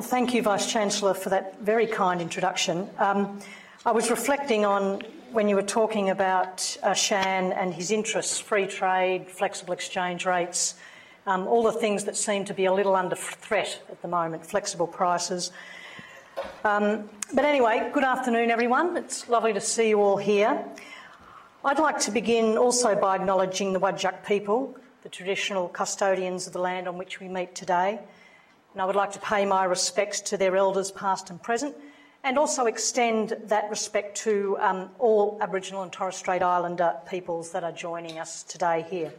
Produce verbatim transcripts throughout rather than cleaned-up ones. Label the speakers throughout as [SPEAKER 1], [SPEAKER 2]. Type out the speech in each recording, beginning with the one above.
[SPEAKER 1] thank you, Vice-Chancellor, for that very kind introduction. Um, I was reflecting on when you were talking about uh, Shan and his interests, free trade, flexible exchange rates, um, all the things that seem to be a little under threat at the moment, flexible prices. Um, but anyway, good afternoon, everyone. It's lovely to see you all here. I'd like to begin also by acknowledging the Whadjuk people, the traditional custodians of the land on which we meet today. And I would like to pay my respects to their elders past and present, and also extend that respect to um, all Aboriginal and Torres Strait Islander peoples that are joining us today here.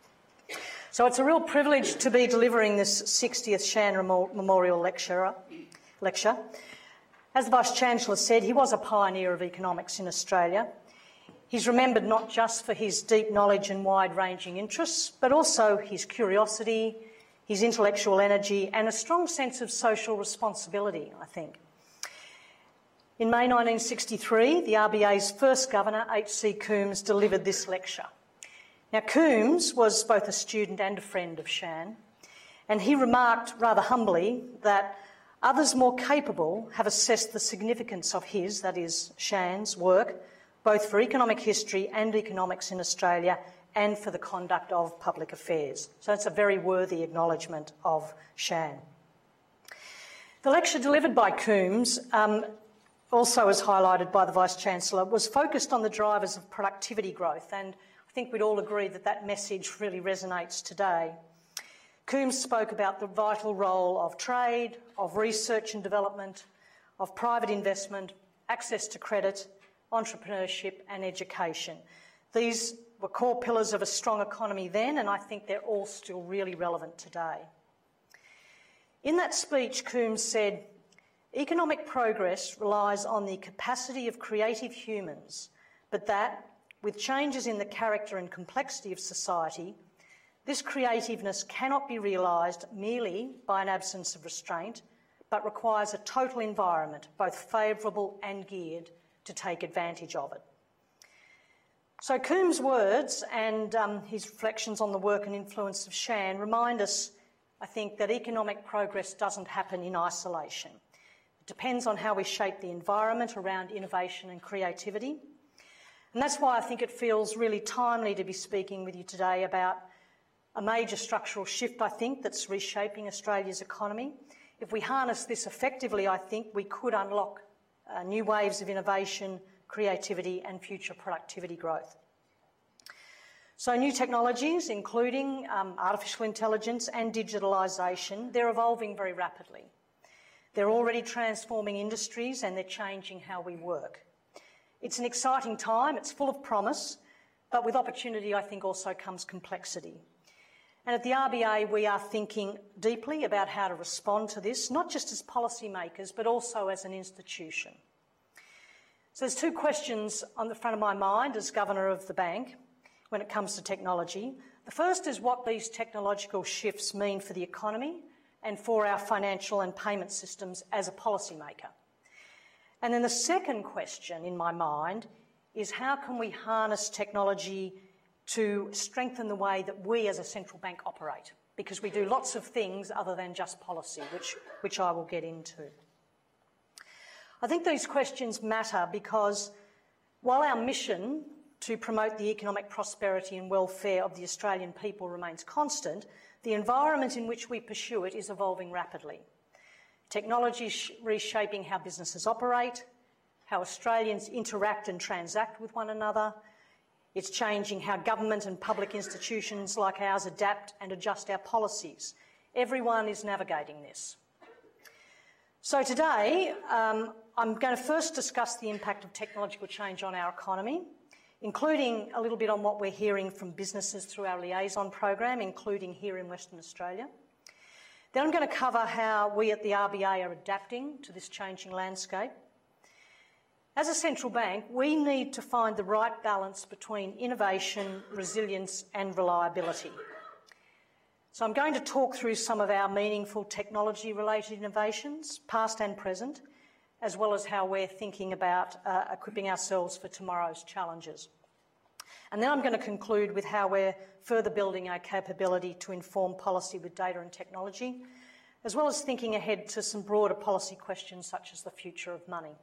[SPEAKER 1] So it's a real privilege to be delivering this sixtieth Shan Memorial Lecture. lecture. As the Vice-Chancellor said, he was a pioneer of economics in Australia. He's remembered not just for his deep knowledge and wide-ranging interests, but also his curiosity, his intellectual energy and a strong sense of social responsibility, I think. In May nineteen sixty-three, the R B A's first governor, H C Coombs, delivered this lecture. Now, Coombs was both a student and a friend of Shan, and he remarked rather humbly that others more capable have assessed the significance of his, that is, Shan's, work, both for economic history and economics in Australia and for the conduct of public affairs. So it's a very worthy acknowledgement of Shan. The lecture delivered by Coombs, um, also as highlighted by the Vice-Chancellor, was focused on the drivers of productivity growth, and I think we'd all agree that that message really resonates today. Coombs spoke about the vital role of trade, of research and development, of private investment, access to credit, entrepreneurship and education. These were core pillars of a strong economy then, and I think they're all still really relevant today. In that speech, Coombs said, "Economic progress relies on the capacity of creative humans, but that, with changes in the character and complexity of society, this creativeness cannot be realised merely by an absence of restraint, but requires a total environment, both favourable and geared to take advantage of it." So Coombs' words and um, his reflections on the work and influence of Shan remind us, I think, that economic progress doesn't happen in isolation. It depends on how we shape the environment around innovation and creativity. And that's why I think it feels really timely to be speaking with you today about a major structural shift, I think, that's reshaping Australia's economy. If we harness this effectively, I think we could unlock uh, new waves of innovation, creativity and future productivity growth. So new technologies, including um, artificial intelligence and digitalisation, they're evolving very rapidly. They're already transforming industries and they're changing how we work. It's an exciting time, it's full of promise, but with opportunity I think also comes complexity. And at the R B A we are thinking deeply about how to respond to this, not just as policymakers but also as an institution. So there's two questions on the front of my mind as Governor of the Bank when it comes to technology. The first is what these technological shifts mean for the economy and for our financial and payment systems as a policymaker. And then the second question in my mind is how can we harness technology to strengthen the way that we as a central bank operate? Because we do lots of things other than just policy, which, which I will get into. I think these questions matter because while our mission to promote the economic prosperity and welfare of the Australian people remains constant, the environment in which we pursue it is evolving rapidly. Technology is reshaping how businesses operate, how Australians interact and transact with one another. It's changing how government and public institutions like ours adapt and adjust our policies. Everyone is navigating this. So today, um, I'm going to first discuss the impact of technological change on our economy, including a little bit on what we're hearing from businesses through our liaison program, including here in Western Australia. Then I'm going to cover how we at the R B A are adapting to this changing landscape. As a central bank, we need to find the right balance between innovation, resilience and reliability. So I'm going to talk through some of our meaningful technology-related innovations, past and present, as well as how we're thinking about uh, equipping ourselves for tomorrow's challenges. And then I'm going to conclude with how we're further building our capability to inform policy with data and technology, as well as thinking ahead to some broader policy questions such as the future of money.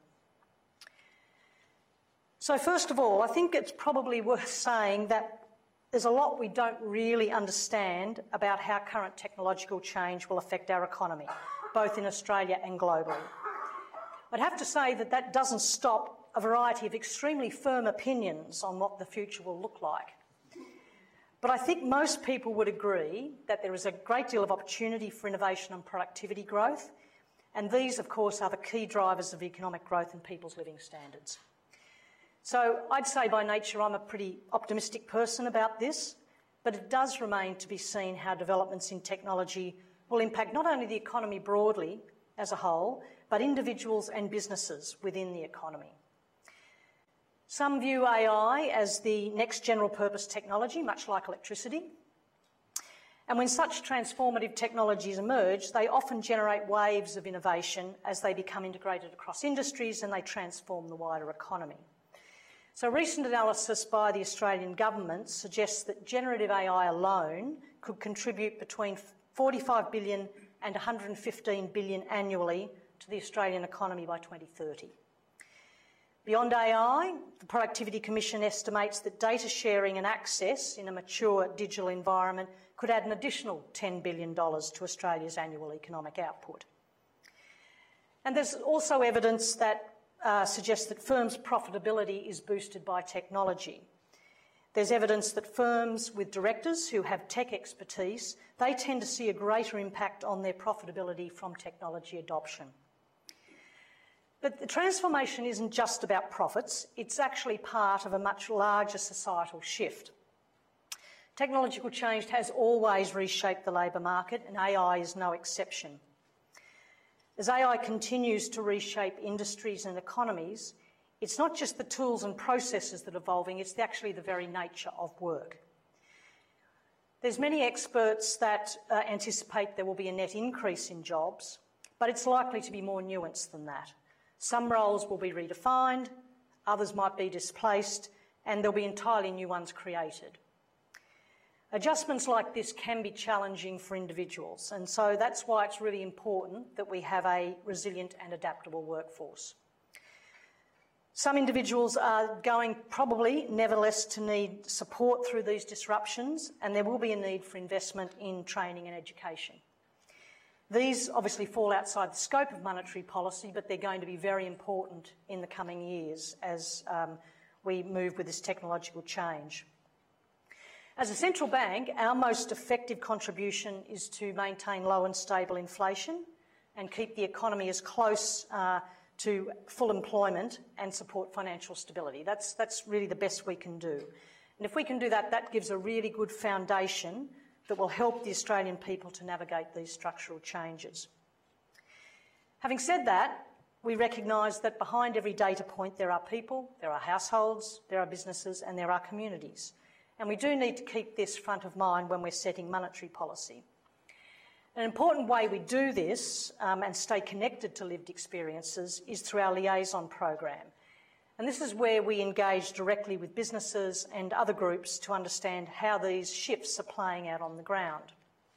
[SPEAKER 1] So first of all, I think it's probably worth saying that there's a lot we don't really understand about how current technological change will affect our economy, both in Australia and globally. I'd have to say that that doesn't stop a variety of extremely firm opinions on what the future will look like. But I think most people would agree that there is a great deal of opportunity for innovation and productivity growth, and these, of course, are the key drivers of economic growth and people's living standards. So I'd say by nature I'm a pretty optimistic person about this, but it does remain to be seen how developments in technology will impact not only the economy broadly as a whole, but individuals and businesses within the economy. Some view A I as the next general purpose technology, much like electricity. And when such transformative technologies emerge, they often generate waves of innovation as they become integrated across industries and they transform the wider economy. So recent analysis by the Australian government suggests that generative A I alone could contribute between forty-five billion dollars and one hundred fifteen billion dollars annually to the Australian economy by twenty thirty. Beyond A I, the Productivity Commission estimates that data sharing and access in a mature digital environment could add an additional ten billion dollars to Australia's annual economic output. And there's also evidence that uh, suggests that firms' profitability is boosted by technology. There's evidence that firms with directors who have tech expertise, they tend to see a greater impact on their profitability from technology adoption. But the transformation isn't just about profits, it's actually part of a much larger societal shift. Technological change has always reshaped the labour market, and A I is no exception. As A I continues to reshape industries and economies, it's not just the tools and processes that are evolving, it's actually the very nature of work. There's many experts that uh, anticipate there will be a net increase in jobs, but it's likely to be more nuanced than that. Some roles will be redefined, others might be displaced, and there'll be entirely new ones created. Adjustments like this can be challenging for individuals, and so that's why it's really important that we have a resilient and adaptable workforce. Some individuals are going probably nevertheless to need support through these disruptions, and there will be a need for investment in training and education. These obviously fall outside the scope of monetary policy, but they're going to be very important in the coming years as um, we move with this technological change. As a central bank, our most effective contribution is to maintain low and stable inflation and keep the economy as close uh, to full employment and support financial stability. That's, that's really the best we can do. And if we can do that, that gives a really good foundation that will help the Australian people to navigate these structural changes. Having said that, we recognise that behind every data point there are people, there are households, there are businesses and there are communities. And we do need to keep this front of mind when we're setting monetary policy. An important way we do this um, and stay connected to lived experiences is through our liaison program. And this is where we engage directly with businesses and other groups to understand how these shifts are playing out on the ground.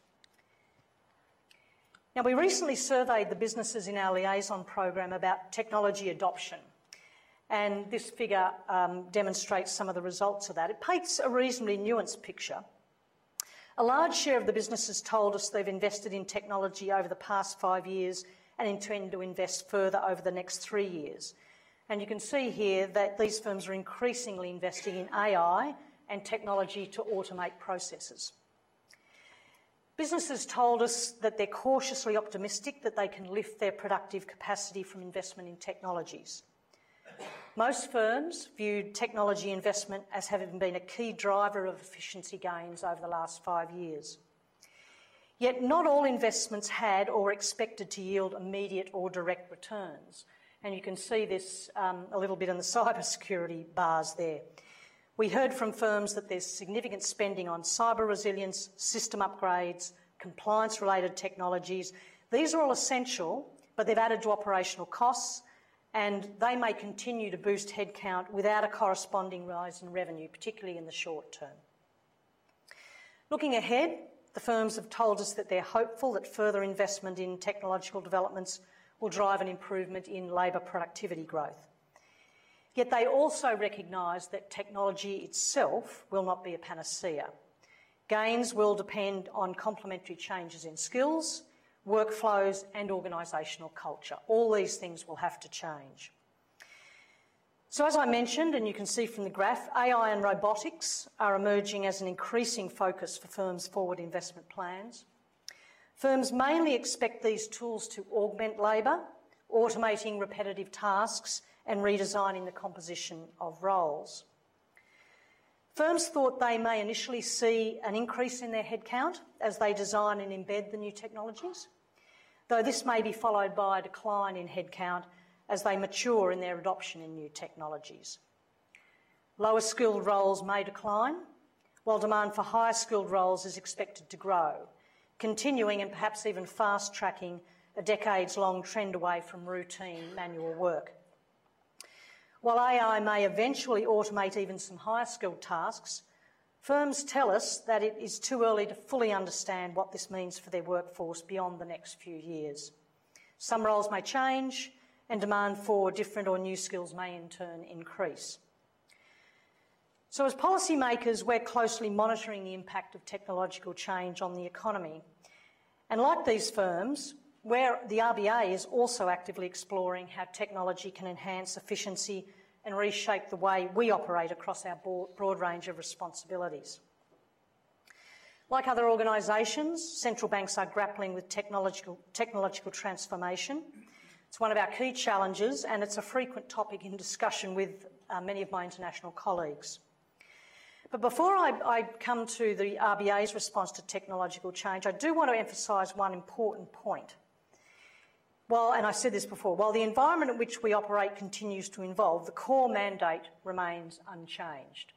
[SPEAKER 1] Now, we recently surveyed the businesses in our liaison program about technology adoption, and this figure um, demonstrates some of the results of that. It paints a reasonably nuanced picture. A large share of the businesses told us they've invested in technology over the past five years and intend to invest further over the next three years. And you can see here that these firms are increasingly investing in A I and technology to automate processes. Businesses told us that they're cautiously optimistic that they can lift their productive capacity from investment in technologies. Most firms viewed technology investment as having been a key driver of efficiency gains over the last five years. Yet not all investments had or were expected to yield immediate or direct returns. And you can see this um, a little bit in the cyber security bars there. We heard from firms that there's significant spending on cyber resilience, system upgrades, compliance-related technologies. These are all essential, but they've added to operational costs, and they may continue to boost headcount without a corresponding rise in revenue, particularly in the short term. Looking ahead, the firms have told us that they're hopeful that further investment in technological developments will drive an improvement in labour productivity growth. Yet they also recognise that technology itself will not be a panacea. Gains will depend on complementary changes in skills, workflows and organisational culture. All these things will have to change. So as I mentioned, and you can see from the graph, A I and robotics are emerging as an increasing focus for firms' forward investment plans. Firms mainly expect these tools to augment labour, automating repetitive tasks and redesigning the composition of roles. Firms thought they may initially see an increase in their headcount as they design and embed the new technologies, though this may be followed by a decline in headcount as they mature in their adoption in new technologies. Lower skilled roles may decline, while demand for higher skilled roles is expected to grow, continuing and perhaps even fast-tracking a decades-long trend away from routine manual work. While A I may eventually automate even some higher skilled tasks, firms tell us that it is too early to fully understand what this means for their workforce beyond the next few years. Some roles may change, and demand for different or new skills may in turn increase. So as policymakers, we're closely monitoring the impact of technological change on the economy. And like these firms, where the R B A is also actively exploring how technology can enhance efficiency and reshape the way we operate across our broad range of responsibilities. Like other organisations, central banks are grappling with technological, technological transformation. It's one of our key challenges, and it's a frequent topic in discussion with uh, many of my international colleagues. But before I, I come to the R B A's response to technological change, I do want to emphasise one important point. While, and I said this before, while the environment in which we operate continues to evolve, the core mandate remains unchanged.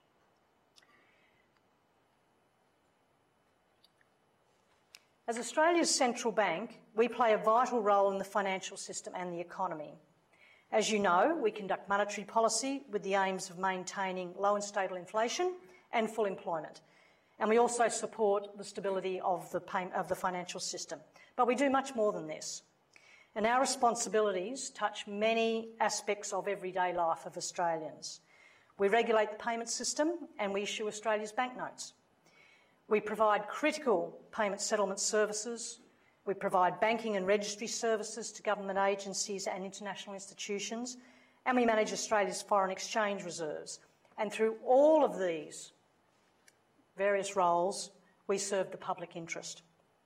[SPEAKER 1] As Australia's central bank, we play a vital role in the financial system and the economy. As you know, we conduct monetary policy with the aims of maintaining low and stable inflation and full employment. And we also support the stability of the, pay- of the financial system. But we do much more than this. And our responsibilities touch many aspects of everyday life of Australians. We regulate the payment system and we issue Australia's banknotes. We provide critical payment settlement services. We provide banking and registry services to government agencies and international institutions. And we manage Australia's foreign exchange reserves. And through all of these various roles, we serve the public interest.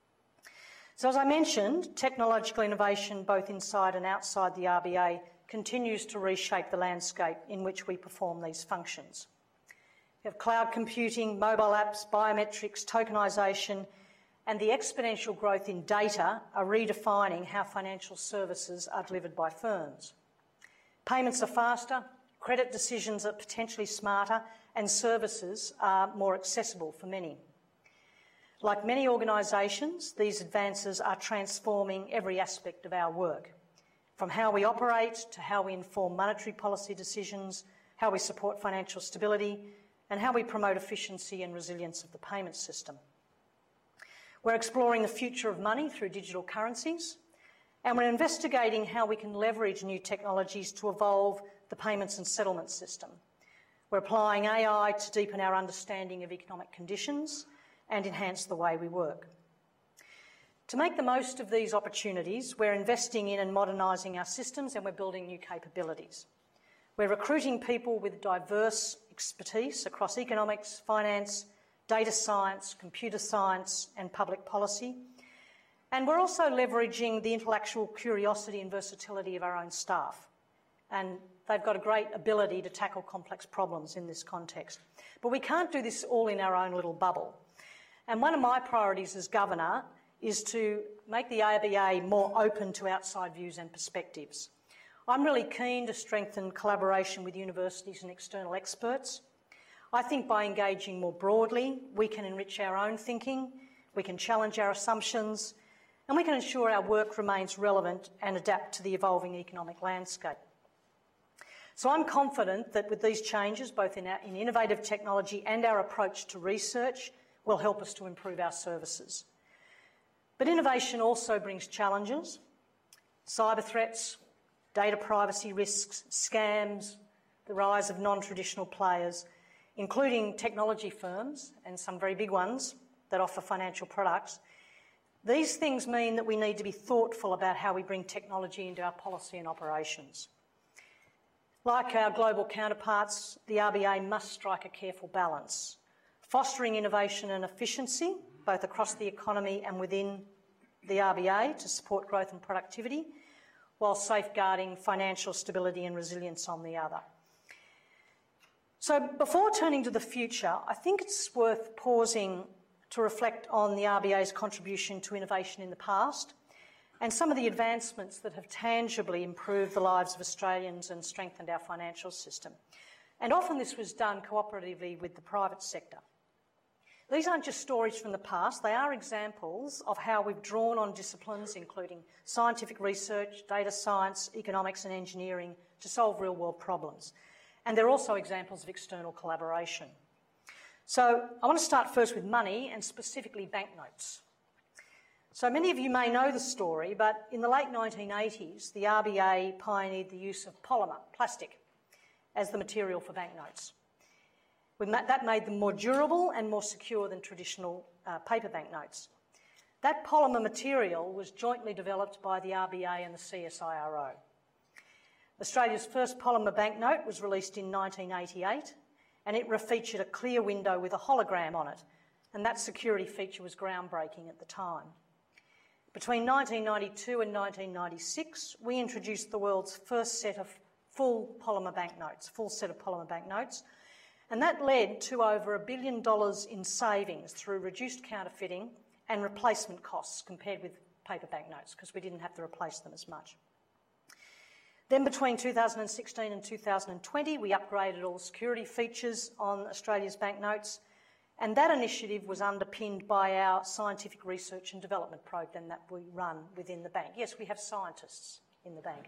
[SPEAKER 1] So as I mentioned, technological innovation both inside and outside the R B A continues to reshape the landscape in which we perform these functions. We have cloud computing, mobile apps, biometrics, tokenisation, and the exponential growth in data are redefining how financial services are delivered by firms. Payments are faster, credit decisions are potentially smarter, and services are more accessible for many. Like many organisations, these advances are transforming every aspect of our work, from how we operate to how we inform monetary policy decisions, how we support financial stability, and how we promote efficiency and resilience of the payment system. We're exploring the future of money through digital currencies, and we're investigating how we can leverage new technologies to evolve the payments and settlement system. We're applying A I to deepen our understanding of economic conditions and enhance the way we work. To make the most of these opportunities, we're investing in and modernising our systems, and we're building new capabilities. We're recruiting people with diverse expertise across economics, finance, data science, computer science and public policy. And we're also leveraging the intellectual curiosity and versatility of our own staff. And they've got a great ability to tackle complex problems in this context. But we can't do this all in our own little bubble. And one of my priorities as Governor is to make the R B A more open to outside views and perspectives. I'm really keen to strengthen collaboration with universities and external experts. I think by engaging more broadly, we can enrich our own thinking, we can challenge our assumptions, and we can ensure our work remains relevant and adapt to the evolving economic landscape. So I'm confident that with these changes, both in, our, in innovative technology and our approach to research, will help us to improve our services. But innovation also brings challenges: cyber threats, data privacy risks, scams, the rise of non-traditional players, including technology firms and some very big ones that offer financial products. These things mean that we need to be thoughtful about how we bring technology into our policy and operations. Like our global counterparts, the R B A must strike a careful balance, fostering innovation and efficiency, both across the economy and within the R B A to support growth and productivity, while safeguarding financial stability and resilience on the other. So before turning to the future, I think it's worth pausing to reflect on the R B A's contribution to innovation in the past and some of the advancements that have tangibly improved the lives of Australians and strengthened our financial system. And often this was done cooperatively with the private sector. These aren't just stories from the past, they are examples of how we've drawn on disciplines including scientific research, data science, economics and engineering to solve real-world problems. And they're also examples of external collaboration. So I want to start first with money and specifically banknotes. So many of you may know the story, but in the late nineteen eighties, the R B A pioneered the use of polymer, plastic, as the material for banknotes. That made them more durable and more secure than traditional uh, paper banknotes. That polymer material was jointly developed by the R B A and the C S I R O. Australia's first polymer banknote was released in nineteen eighty-eight, and it featured a clear window with a hologram on it, and that security feature was groundbreaking at the time. Between nineteen ninety-two and nineteen ninety-six, we introduced the world's first set of full polymer banknotes, full set of polymer banknotes, and that led to over a billion dollars in savings through reduced counterfeiting and replacement costs compared with paper banknotes, because we didn't have to replace them as much. Then between two thousand sixteen and two thousand twenty, we upgraded all security features on Australia's banknotes, and that initiative was underpinned by our scientific research and development program that we run within the bank. Yes, we have scientists in the bank.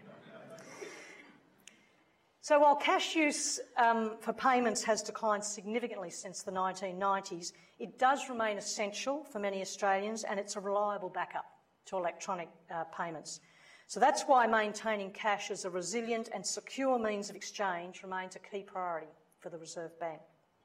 [SPEAKER 1] So while cash use um, for payments has declined significantly since the nineteen nineties, it does remain essential for many Australians, and it's a reliable backup to electronic uh, payments. So that's why maintaining cash as a resilient and secure means of exchange remains a key priority for the Reserve Bank.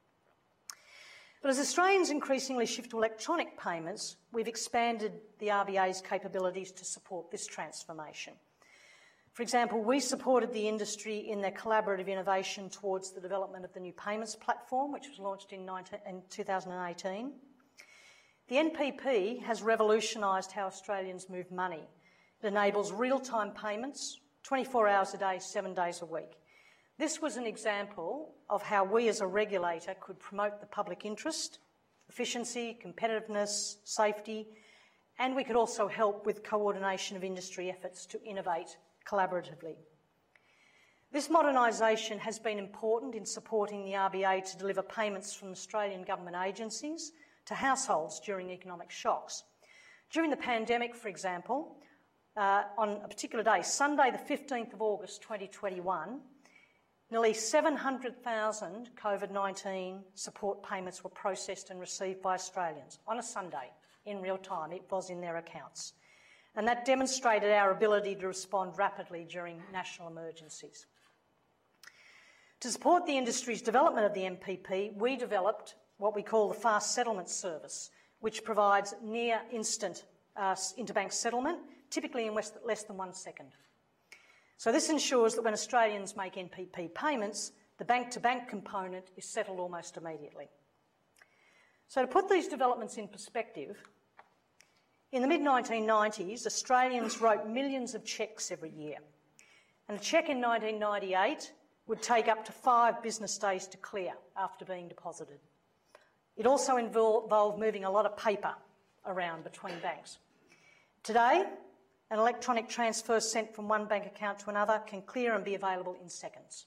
[SPEAKER 1] But as Australians increasingly shift to electronic payments, we've expanded the R B A's capabilities to support this transformation. For example, we supported the industry in their collaborative innovation towards the development of the new payments platform, which was launched in two thousand eighteen. The N P P has revolutionised how Australians move money. It enables real-time payments, twenty-four hours a day, seven days a week. This was an example of how we as a regulator could promote the public interest, efficiency, competitiveness, safety, and we could also help with coordination of industry efforts to innovate collaboratively. This modernisation has been important in supporting the R B A to deliver payments from Australian government agencies to households during economic shocks. During the pandemic, for example, uh, on a particular day, Sunday the fifteenth of August twenty twenty-one, nearly seven hundred thousand COVID nineteen support payments were processed and received by Australians on a Sunday in real time. It was in their accounts. And that demonstrated our ability to respond rapidly during national emergencies. To support the industry's development of the N P P, we developed what we call the Fast Settlement Service, which provides near instant uh, interbank settlement, typically in less than one second. So this ensures that when Australians make N P P payments, the bank-to-bank component is settled almost immediately. So to put these developments in perspective, in the mid nineteen nineties, Australians wrote millions of cheques every year, and a cheque in nineteen ninety-eight would take up to five business days to clear after being deposited. It also involved moving a lot of paper around between banks. Today, an electronic transfer sent from one bank account to another can clear and be available in seconds.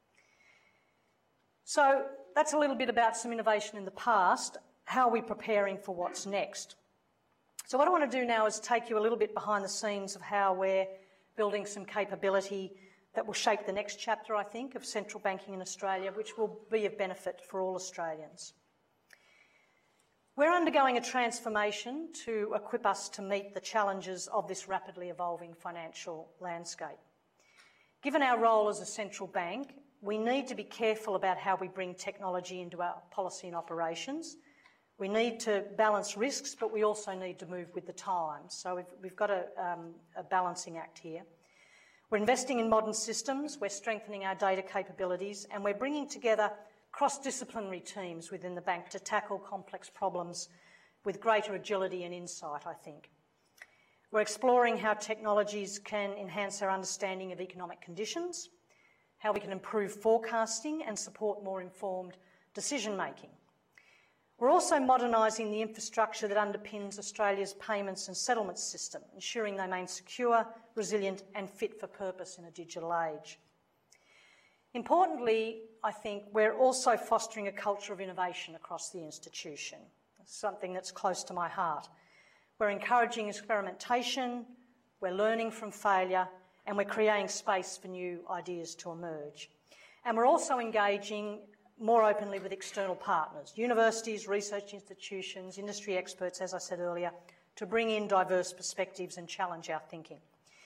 [SPEAKER 1] So that's a little bit about some innovation in the past. How are we preparing for what's next? So what I want to do now is take you a little bit behind the scenes of how we're building some capability that will shape the next chapter, I think, of central banking in Australia, which will be of benefit for all Australians. We're undergoing a transformation to equip us to meet the challenges of this rapidly evolving financial landscape. Given our role as a central bank, we need to be careful about how we bring technology into our policy and operations. We need to balance risks, but we also need to move with the times. So we've, we've got a, um, a balancing act here. We're investing in modern systems, we're strengthening our data capabilities, and we're bringing together cross-disciplinary teams within the bank to tackle complex problems with greater agility and insight, I think. We're exploring how technologies can enhance our understanding of economic conditions, how we can improve forecasting and support more informed decision-making. We're also modernising the infrastructure that underpins Australia's payments and settlements system, ensuring they remain secure, resilient and fit for purpose in a digital age. Importantly, I think we're also fostering a culture of innovation across the institution, something that's close to my heart. We're encouraging experimentation, we're learning from failure, and we're creating space for new ideas to emerge. And we're also engaging more openly with external partners, universities, research institutions, industry experts, as I said earlier, to bring in diverse perspectives and challenge our thinking.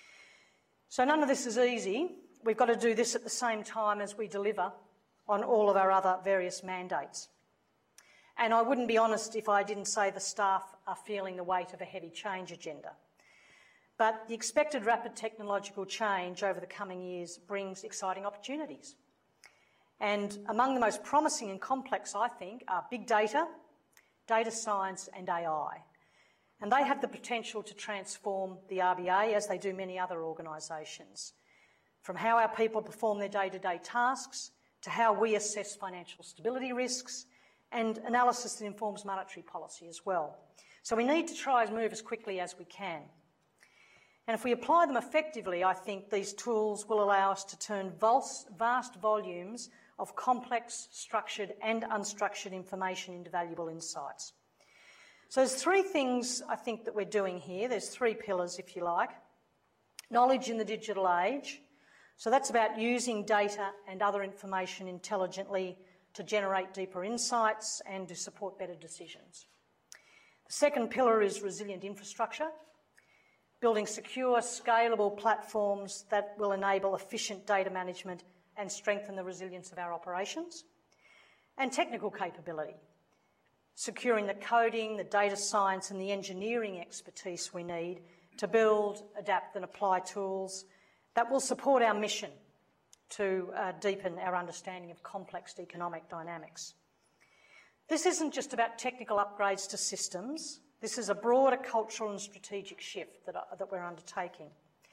[SPEAKER 1] So none of this is easy. We've got to do this at the same time as we deliver on all of our other various mandates. And I wouldn't be honest if I didn't say the staff are feeling the weight of a heavy change agenda. But the expected rapid technological change over the coming years brings exciting opportunities. And among the most promising and complex, I think, are big data, data science and A I. And they have the potential to transform the R B A, as they do many other organisations, from how our people perform their day-to-day tasks to how we assess financial stability risks and analysis that informs monetary policy as well. So we need to try and move as quickly as we can. And if we apply them effectively, I think these tools will allow us to turn vast volumes of complex, structured and unstructured information into valuable insights. So there's three things I think that we're doing here. There's three pillars, if you like. Knowledge in the digital age. So that's about using data and other information intelligently to generate deeper insights and to support better decisions. The second pillar is resilient infrastructure, building secure, scalable platforms that will enable efficient data management and strengthen the resilience of our operations. And technical capability, securing the coding, the data science and the engineering expertise we need to build, adapt and apply tools that will support our mission to uh, deepen our understanding of complex economic dynamics. This isn't just about technical upgrades to systems. This is a broader cultural and strategic shift that, uh, that we're undertaking.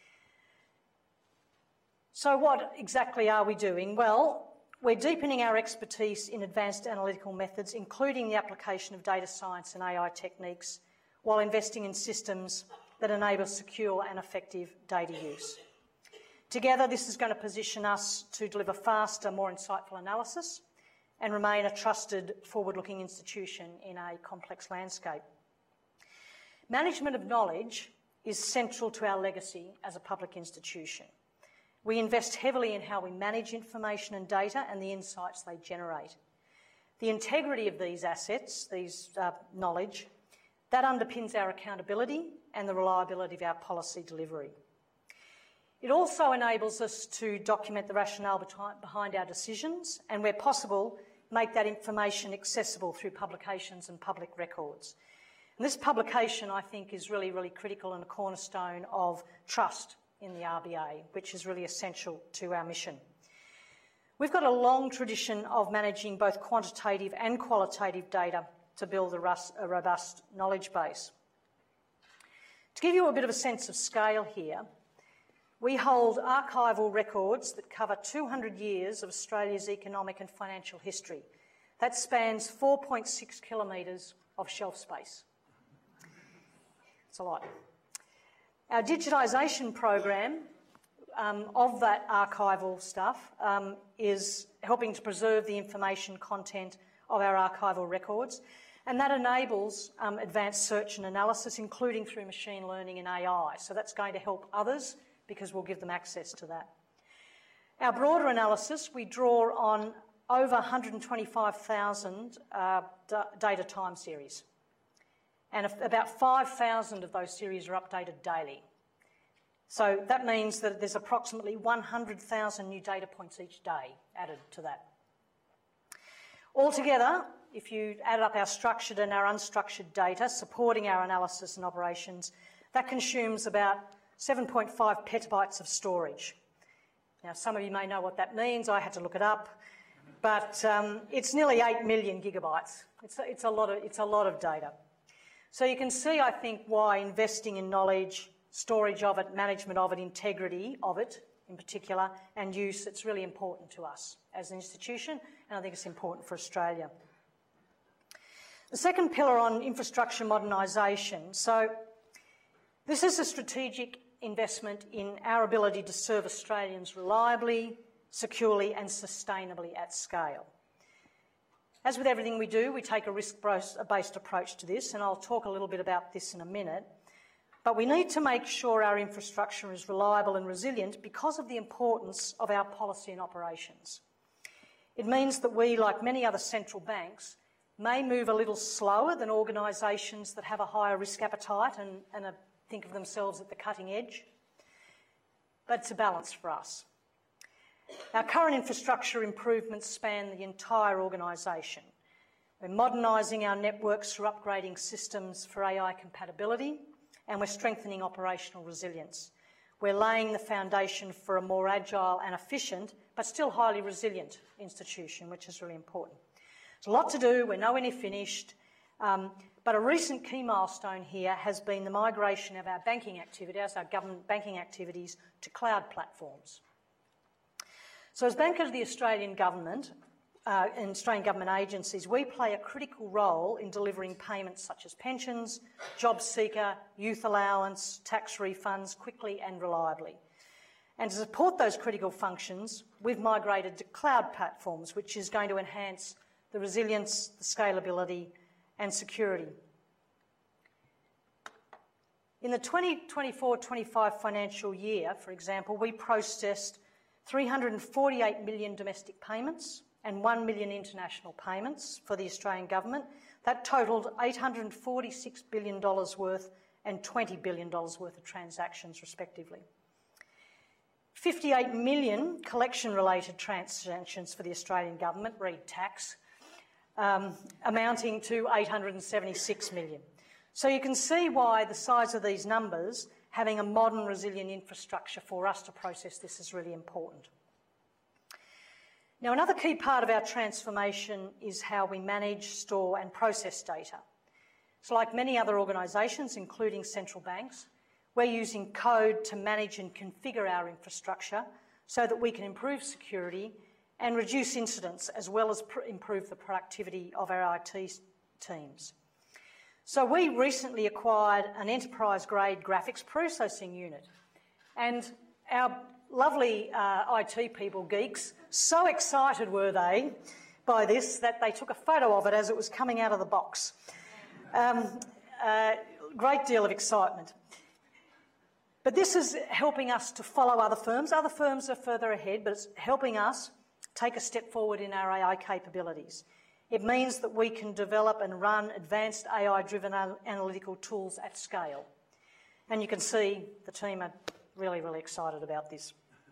[SPEAKER 1] So what exactly are we doing? Well, we're deepening our expertise in advanced analytical methods, including the application of data science and A I techniques, while investing in systems that enable secure and effective data use. Together, this is going to position us to deliver faster, more insightful analysis and remain a trusted, forward-looking institution in a complex landscape. Management of knowledge is central to our legacy as a public institution. We invest heavily in how we manage information and data and the insights they generate. The integrity of these assets, these uh, knowledge, that underpins our accountability and the reliability of our policy delivery. It also enables us to document the rationale behind our decisions and, where possible, make that information accessible through publications and public records. And this publication, I think, is really, really critical and a cornerstone of trust in the R B A, which is really essential to our mission. We've got a long tradition of managing both quantitative and qualitative data to build a robust knowledge base. To give you a bit of a sense of scale here, we hold archival records that cover two hundred years of Australia's economic and financial history. That spans four point six kilometres of shelf space. It's a lot. Our digitisation program um, of that archival stuff um, is helping to preserve the information content of our archival records, and that enables um, advanced search and analysis, including through machine learning and A I. So that's going to help others because we'll give them access to that. Our broader analysis, we draw on over one hundred twenty-five thousand uh, data time series. and about five thousand of those series are updated daily. So that means that there's approximately one hundred thousand new data points each day added to that. Altogether, if you add up our structured and our unstructured data supporting our analysis and operations, that consumes about seven point five petabytes of storage. Now, some of you may know what that means. I had to look it up, but um, it's nearly eight million gigabytes. It's a, it's a lot of it's a lot of data. So you can see, I think, why investing in knowledge, storage of it, management of it, integrity of it in particular, and use, it's really important to us as an institution, and I think it's important for Australia. The second pillar on infrastructure modernisation. So this is a strategic investment in our ability to serve Australians reliably, securely and sustainably at scale. As with everything we do, we take a risk-based approach to this, and I'll talk a little bit about this in a minute. But we need to make sure our infrastructure is reliable and resilient because of the importance of our policy and operations. It means that we, like many other central banks, may move a little slower than organisations that have a higher risk appetite and, and a, think of themselves at the cutting edge. But it's a balance for us. Our current infrastructure improvements span the entire organisation. We're modernising our networks through upgrading systems for A I compatibility, and we're strengthening operational resilience. We're laying the foundation for a more agile and efficient, but still highly resilient institution, which is really important. There's a lot to do, we're nowhere near finished, um, but a recent key milestone here has been the migration of our banking activities, our government banking activities, to cloud platforms. So as banker of the Australian government, Uh, and Australian government agencies, we play a critical role in delivering payments such as pensions, job seeker, youth allowance, tax refunds quickly and reliably. And to support those critical functions, we've migrated to cloud platforms, which is going to enhance the resilience, the scalability and security. In the twenty twenty-four twenty-five financial year, for example, we processed three hundred forty-eight million domestic payments and one million international payments for the Australian government. That totalled eight hundred forty-six billion dollars worth and twenty billion dollars worth of transactions, respectively. fifty-eight million collection-related transactions for the Australian government, read tax, um, amounting to eight hundred seventy-six million. So you can see why the size of these numbers, having a modern, resilient infrastructure for us to process this is really important. Now, another key part of our transformation is how we manage, store and process data. So like many other organisations, including central banks, we're using code to manage and configure our infrastructure so that we can improve security and reduce incidents, as well as pr- improve the productivity of our I T teams. So we recently acquired an enterprise-grade graphics processing unit, and our lovely uh, I T people, geeks, so excited were they by this that they took a photo of it as it was coming out of the box. Um, uh, great deal of excitement. But this is helping us to follow other firms. Other firms are further ahead, but it's helping us take a step forward in our A I capabilities. It means that we can develop and run advanced A I-driven analytical tools at scale. And you can see the team are really, really excited about this.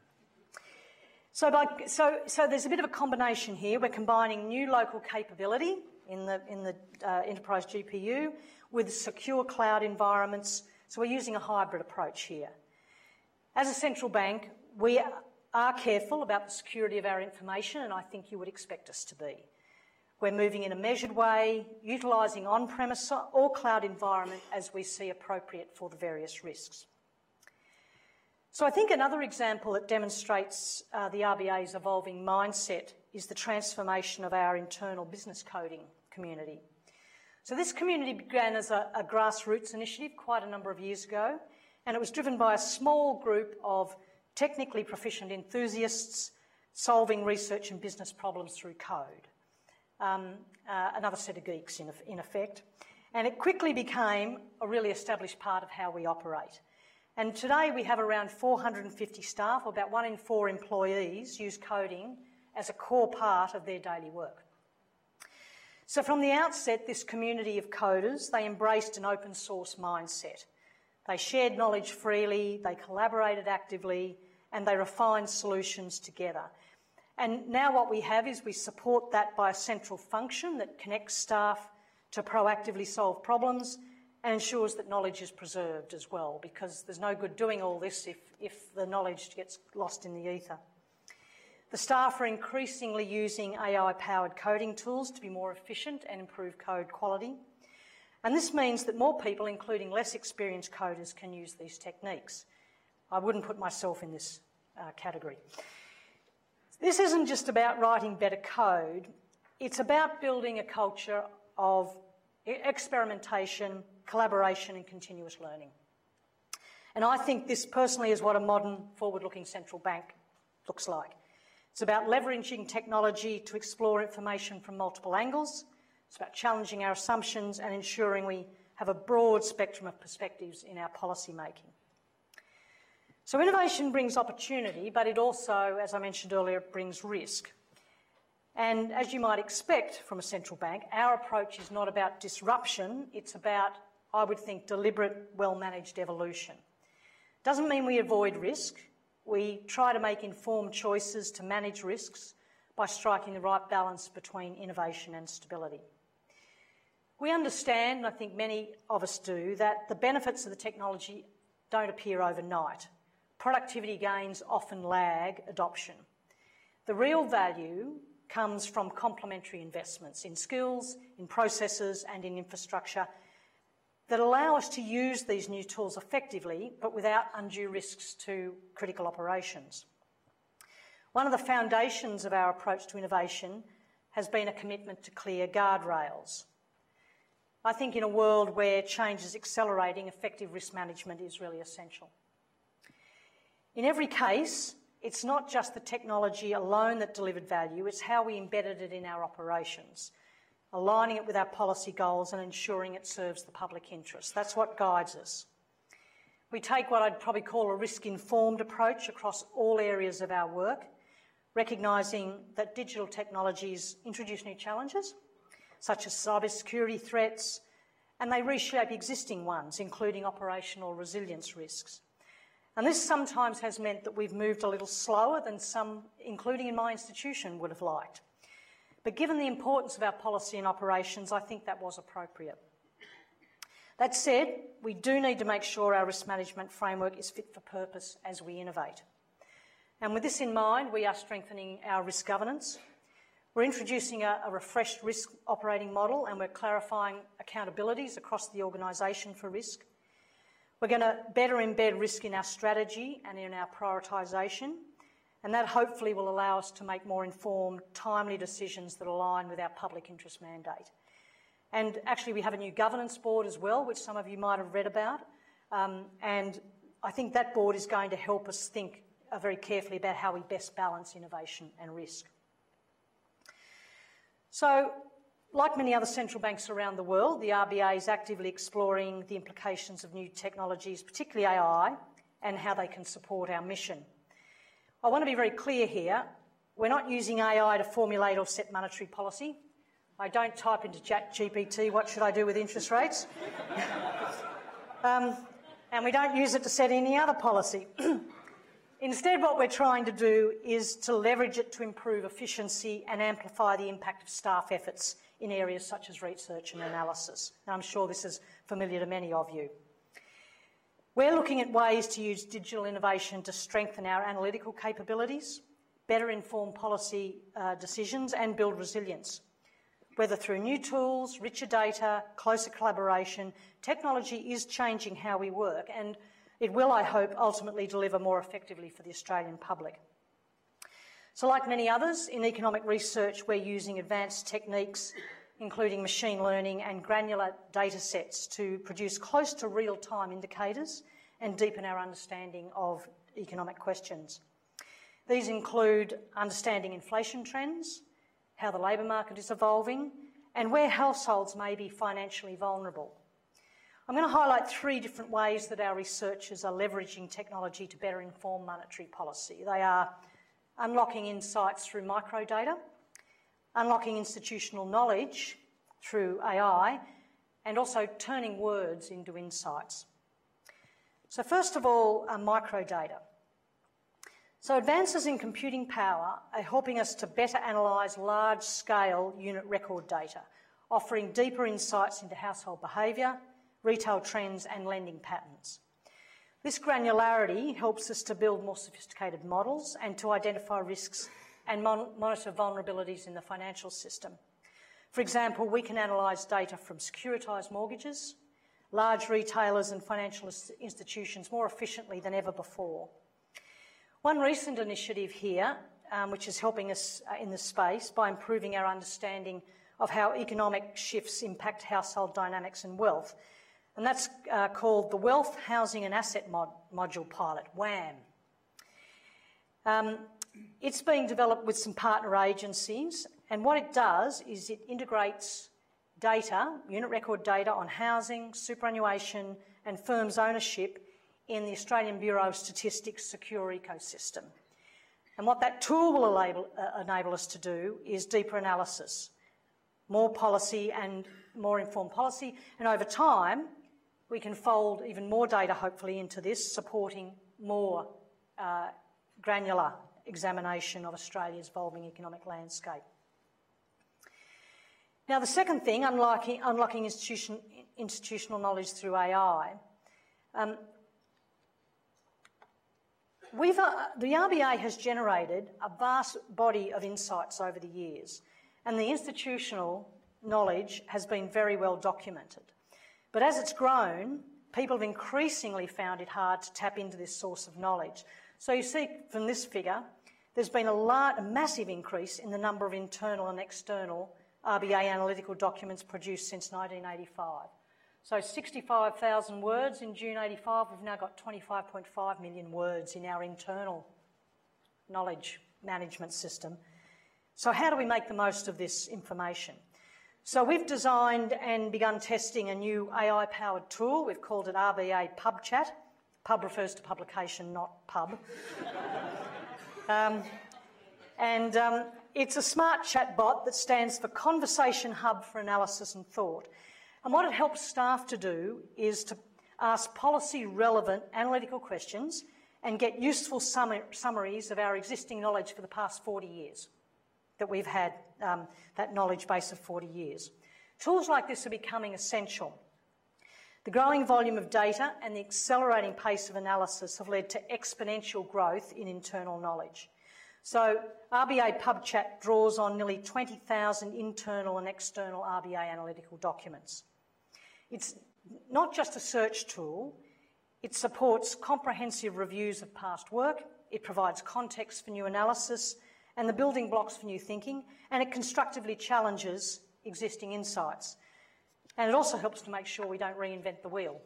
[SPEAKER 1] So, by, so, so there's a bit of a combination here. We're combining new local capability in the, in the uh, enterprise G P U with secure cloud environments. So we're using a hybrid approach here. As a central bank, we are careful about the security of our information, and I think you would expect us to be. We're moving in a measured way, utilising on-premise or cloud environment as we see appropriate for the various risks. So I think another example that demonstrates uh, the R B A's evolving mindset is the transformation of our internal business coding community. So this community began as a, a grassroots initiative quite a number of years ago, and it was driven by a small group of technically proficient enthusiasts solving research and business problems through code. Um, uh, another set of geeks, in, in effect. And it quickly became a really established part of how we operate. And today we have around four hundred fifty staff, or about one in four employees, use coding as a core part of their daily work. So from the outset, this community of coders, they embraced an open source mindset. They shared knowledge freely, they collaborated actively, and they refined solutions together. And now what we have is we support that by a central function that connects staff to proactively solve problems and ensures that knowledge is preserved as well, because there's no good doing all this if, if the knowledge gets lost in the ether. The staff are increasingly using A I-powered coding tools to be more efficient and improve code quality. And this means that more people, including less experienced coders, can use these techniques. I wouldn't put myself in this uh, category. This isn't just about writing better code, it's about building a culture of experimentation, collaboration and continuous learning. And I think this personally is what a modern, forward-looking central bank looks like. It's about leveraging technology to explore information from multiple angles. It's about challenging our assumptions and ensuring we have a broad spectrum of perspectives in our policy making. So innovation brings opportunity, but it also, as I mentioned earlier, brings risk. And as you might expect from a central bank, our approach is not about disruption, it's about, I would think, deliberate, well-managed evolution. Doesn't mean we avoid risk. We try to make informed choices to manage risks by striking the right balance between innovation and stability. We understand, and I think many of us do, that the benefits of the technology don't appear overnight. Productivity gains often lag adoption. The real value comes from complementary investments in skills, in processes and in infrastructure that allow us to use these new tools effectively but without undue risks to critical operations. One of the foundations of our approach to innovation has been a commitment to clear guardrails. I think in a world where change is accelerating, effective risk management is really essential. In every case, it's not just the technology alone that delivered value, it's how we embedded it in our operations, aligning it with our policy goals and ensuring it serves the public interest. That's what guides us. We take what I'd probably call a risk-informed approach across all areas of our work, recognising that digital technologies introduce new challenges, such as cybersecurity threats, and they reshape existing ones, including operational resilience risks. And this sometimes has meant that we've moved a little slower than some, including in my institution, would have liked. But given the importance of our policy and operations, I think that was appropriate. That said, we do need to make sure our risk management framework is fit for purpose as we innovate. And with this in mind, we are strengthening our risk governance. We're introducing a, a refreshed risk operating model and we're clarifying accountabilities across the organisation for risk. We're going to better embed risk in our strategy and in our prioritisation, and that hopefully will allow us to make more informed, timely decisions that align with our public interest mandate. And actually we have a new governance board as well, which some of you might have read about, um, and I think that board is going to help us think uh, very carefully about how we best balance innovation and risk. So, like many other central banks around the world, the R B A is actively exploring the implications of new technologies, particularly A I, and how they can support our mission. I want to be very clear here. We're not using A I to formulate or set monetary policy. I don't type into Chat G P T, what should I do with interest rates? um, and we don't use it to set any other policy. Instead, what we're trying to do is to leverage it to improve efficiency and amplify the impact of staff efforts in areas such as research and analysis. And I'm sure this is familiar to many of you. We're looking at ways to use digital innovation to strengthen our analytical capabilities, better inform policy uh, decisions and build resilience. Whether through new tools, richer data, closer collaboration, technology is changing how we work and it will, I hope, ultimately deliver more effectively for the Australian public. So like many others, in economic research we're using advanced techniques including machine learning and granular data sets to produce close to real-time indicators and deepen our understanding of economic questions. These include understanding inflation trends, how the labour market is evolving, and where households may be financially vulnerable. I'm going to highlight three different ways that our researchers are leveraging technology to better inform monetary policy. They are unlocking insights through microdata, unlocking institutional knowledge, through A I, and also turning words into insights. So first of all, uh, microdata. So advances in computing power are helping us to better analyse large-scale unit record data, offering deeper insights into household behaviour, retail trends and lending patterns. This granularity helps us to build more sophisticated models and to identify risks and mon- monitor vulnerabilities in the financial system. For example, we can analyse data from securitised mortgages, large retailers and financial institutions more efficiently than ever before. One recent initiative here, um, which is helping us uh, in this space by improving our understanding of how economic shifts impact household dynamics and wealth, and that's uh, called the Wealth, Housing and Asset Mod Module Pilot, WHAM. Um, it's being developed with some partner agencies, and what it does is it integrates data, unit record data on housing, superannuation and firms' ownership in the Australian Bureau of Statistics secure ecosystem. And what that tool will enable, uh, enable us to do is deeper analysis, more policy and more informed policy, and over time we can fold even more data hopefully into this, supporting more uh, granular examination of Australia's evolving economic landscape. Now the second thing, unlocking, unlocking institution, institutional knowledge through A I. Um, We've, uh, the R B A has generated a vast body of insights over the years, and the institutional knowledge has been very well documented. But as it's grown, people have increasingly found it hard to tap into this source of knowledge. So you see from this figure, there's been a, large, a massive increase in the number of internal and external R B A analytical documents produced since nineteen eighty-five. So sixty-five thousand words in June eighty-five, we've now got twenty-five point five million words in our internal knowledge management system. So how do we make the most of this information? So we've designed and begun testing a new A I-powered tool. We've called it R B A PubChat. Pub refers to publication, not pub. um, and um, it's a smart chatbot that stands for Conversation Hub for Analysis and Thought. And what it helps staff to do is to ask policy-relevant analytical questions and get useful summaries of our existing knowledge for the past forty years, that we've had um, that knowledge base of forty years. Tools like this are becoming essential. The growing volume of data and the accelerating pace of analysis have led to exponential growth in internal knowledge. So R B A PubChat draws on nearly twenty thousand internal and external R B A analytical documents. It's not just a search tool, it supports comprehensive reviews of past work, it provides context for new analysis and the building blocks for new thinking, and it constructively challenges existing insights. And it also helps to make sure we don't reinvent the wheel.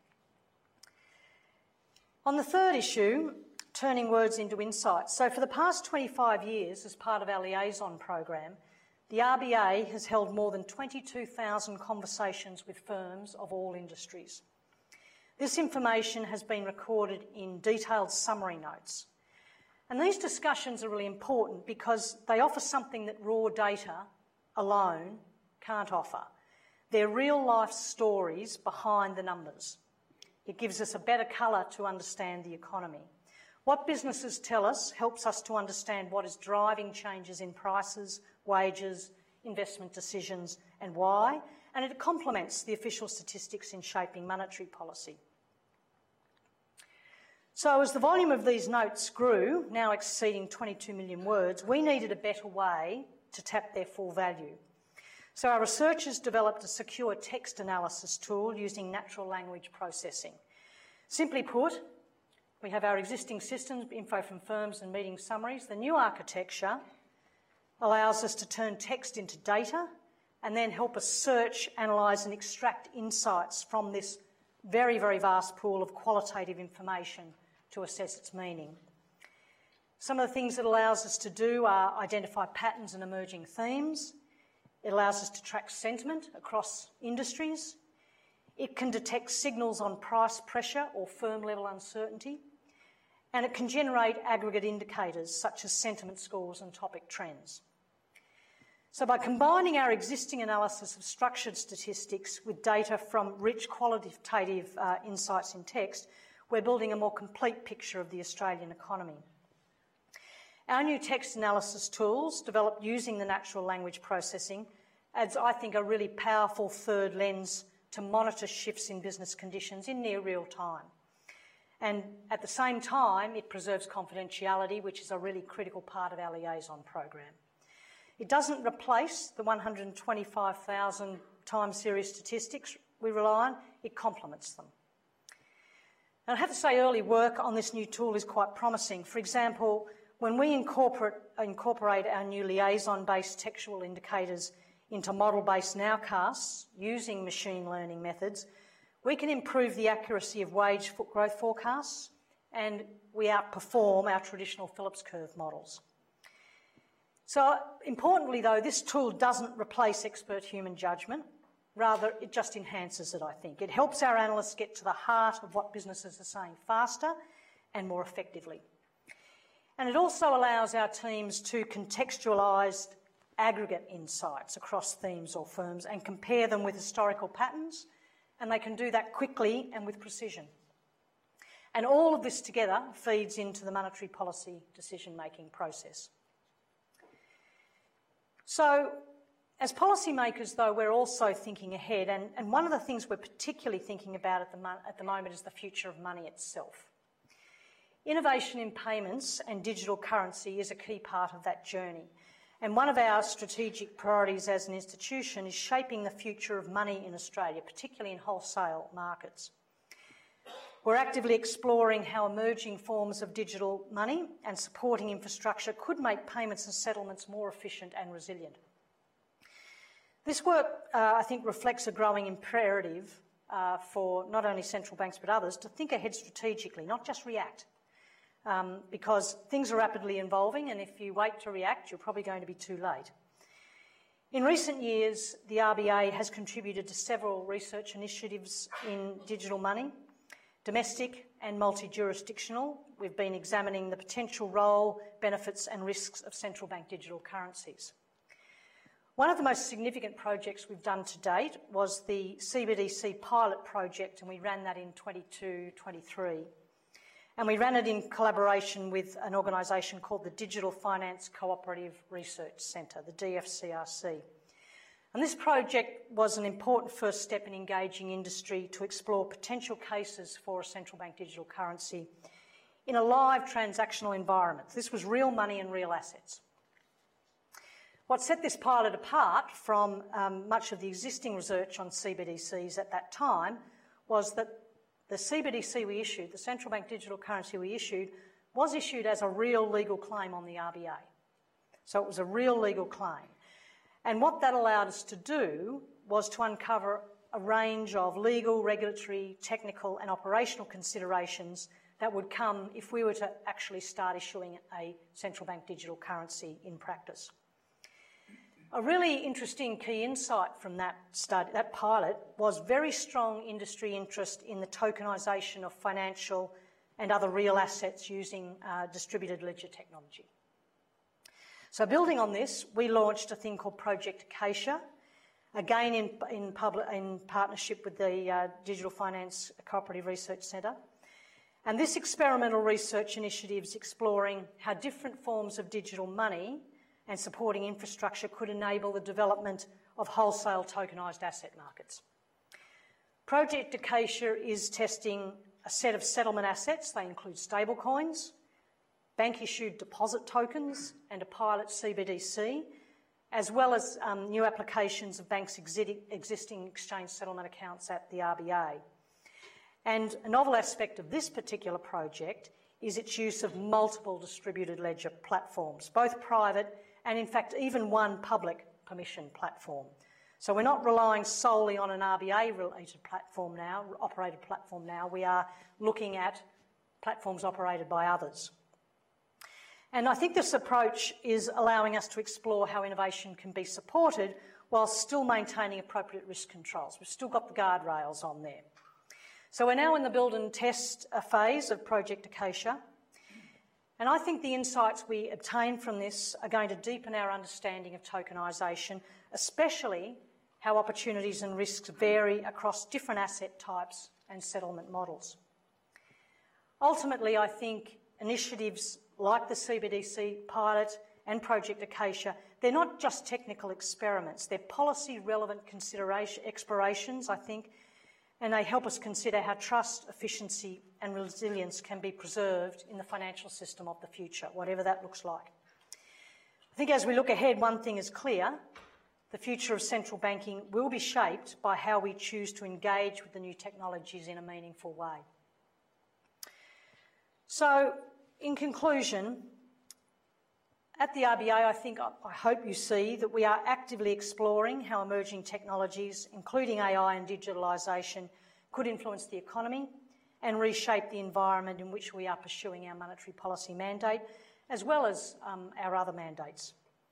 [SPEAKER 1] On the third issue, turning words into insights. So for the past twenty-five years, as part of our liaison program, the R B A has held more than twenty-two thousand conversations with firms of all industries. This information has been recorded in detailed summary notes. And these discussions are really important because they offer something that raw data alone can't offer. They're real-life stories behind the numbers. It gives us a better colour to understand the economy. What businesses tell us helps us to understand what is driving changes in prices, wages, investment decisions and why, and it complements the official statistics in shaping monetary policy. So as the volume of these notes grew, now exceeding twenty-two million words, we needed a better way to tap their full value. So our researchers developed a secure text analysis tool using natural language processing. Simply put, we have our existing systems, info from firms and meeting summaries. The new architecture allows us to turn text into data and then help us search, analyse and extract insights from this very, very vast pool of qualitative information to assess its meaning. Some of the things it allows us to do are identify patterns and emerging themes. It allows us to track sentiment across industries. It can detect signals on price pressure or firm-level uncertainty. And it can generate aggregate indicators such as sentiment scores and topic trends. So by combining our existing analysis of structured statistics with data from rich qualitative uh, insights in text, we're building a more complete picture of the Australian economy. Our new text analysis tools, developed using the natural language processing, adds, I think, a really powerful third lens to monitor shifts in business conditions in near real time. And at the same time, it preserves confidentiality, which is a really critical part of our liaison program. It doesn't replace the one hundred twenty-five thousand time series statistics we rely on, it complements them. And I have to say early work on this new tool is quite promising. For example, when we incorporate, incorporate our new liaison-based textual indicators into model-based nowcasts using machine learning methods, we can improve the accuracy of wage growth forecasts and we outperform our traditional Phillips curve models. So importantly though, this tool doesn't replace expert human judgment, rather it just enhances it, I think. It helps our analysts get to the heart of what businesses are saying faster and more effectively. And it also allows our teams to contextualise aggregate insights across themes or firms and compare them with historical patterns, and they can do that quickly and with precision. And all of this together feeds into the monetary policy decision-making process. So, as policymakers, though, we're also thinking ahead, and, and one of the things we're particularly thinking about at the, mo at the moment is the future of money itself. Innovation in payments and digital currency is a key part of that journey, and one of our strategic priorities as an institution is shaping the future of money in Australia, particularly in wholesale markets. We're actively exploring how emerging forms of digital money and supporting infrastructure could make payments and settlements more efficient and resilient. This work, uh, I think, reflects a growing imperative uh, for not only central banks but others to think ahead strategically, not just react, um, because things are rapidly evolving, and if you wait to react, you're probably going to be too late. In recent years, the R B A has contributed to several research initiatives in digital money. Domestic and multi-jurisdictional, we've been examining the potential role, benefits and risks of central bank digital currencies. One of the most significant projects we've done to date was the C B D C pilot project, and we ran that in twenty-two twenty-three. And we ran it in collaboration with an organisation called the Digital Finance Cooperative Research Centre, the D F C R C. And this project was an important first step in engaging industry to explore potential cases for a central bank digital currency in a live transactional environment. This was real money and real assets. What set this pilot apart from um, much of the existing research on C B D Cs at that time was that the C B D C we issued, the central bank digital currency we issued, was issued as a real legal claim on the R B A. So it was a real legal claim. And what that allowed us to do was to uncover a range of legal, regulatory, technical and operational considerations that would come if we were to actually start issuing a central bank digital currency in practice. A really interesting key insight from that study, that pilot, was very strong industry interest in the tokenisation of financial and other real assets using uh, distributed ledger technology. So building on this, we launched a thing called Project Acacia, again in, in, public, in partnership with the uh, Digital Finance Cooperative Research Centre. And this experimental research initiative is exploring how different forms of digital money and supporting infrastructure could enable the development of wholesale tokenised asset markets. Project Acacia is testing a set of settlement assets. They include stablecoins, bank-issued deposit tokens and a pilot C B D C, as well as um, new applications of banks' exi existing exchange settlement accounts at the R B A. And a novel aspect of this particular project is its use of multiple distributed ledger platforms, both private and in fact even one public permission platform. So we're not relying solely on an R B A-related platform now, operated platform now, we are looking at platforms operated by others. And I think this approach is allowing us to explore how innovation can be supported while still maintaining appropriate risk controls. We've still got the guardrails on there. So we're now in the build and test phase of Project Acacia. And I think the insights we obtain from this are going to deepen our understanding of tokenisation, especially how opportunities and risks vary across different asset types and settlement models. Ultimately, I think initiatives like the C B D C pilot and Project Acacia, they're not just technical experiments, they're policy-relevant consideration explorations, I think, and they help us consider how trust, efficiency and resilience can be preserved in the financial system of the future, whatever that looks like. I think as we look ahead, one thing is clear: the future of central banking will be shaped by how we choose to engage with the new technologies in a meaningful way. So, in conclusion, at the R B A, I think, I hope you see that we are actively exploring how emerging technologies, including A I and digitalisation, could influence the economy and reshape the environment in which we are pursuing our monetary policy mandate, as well as um, our other mandates.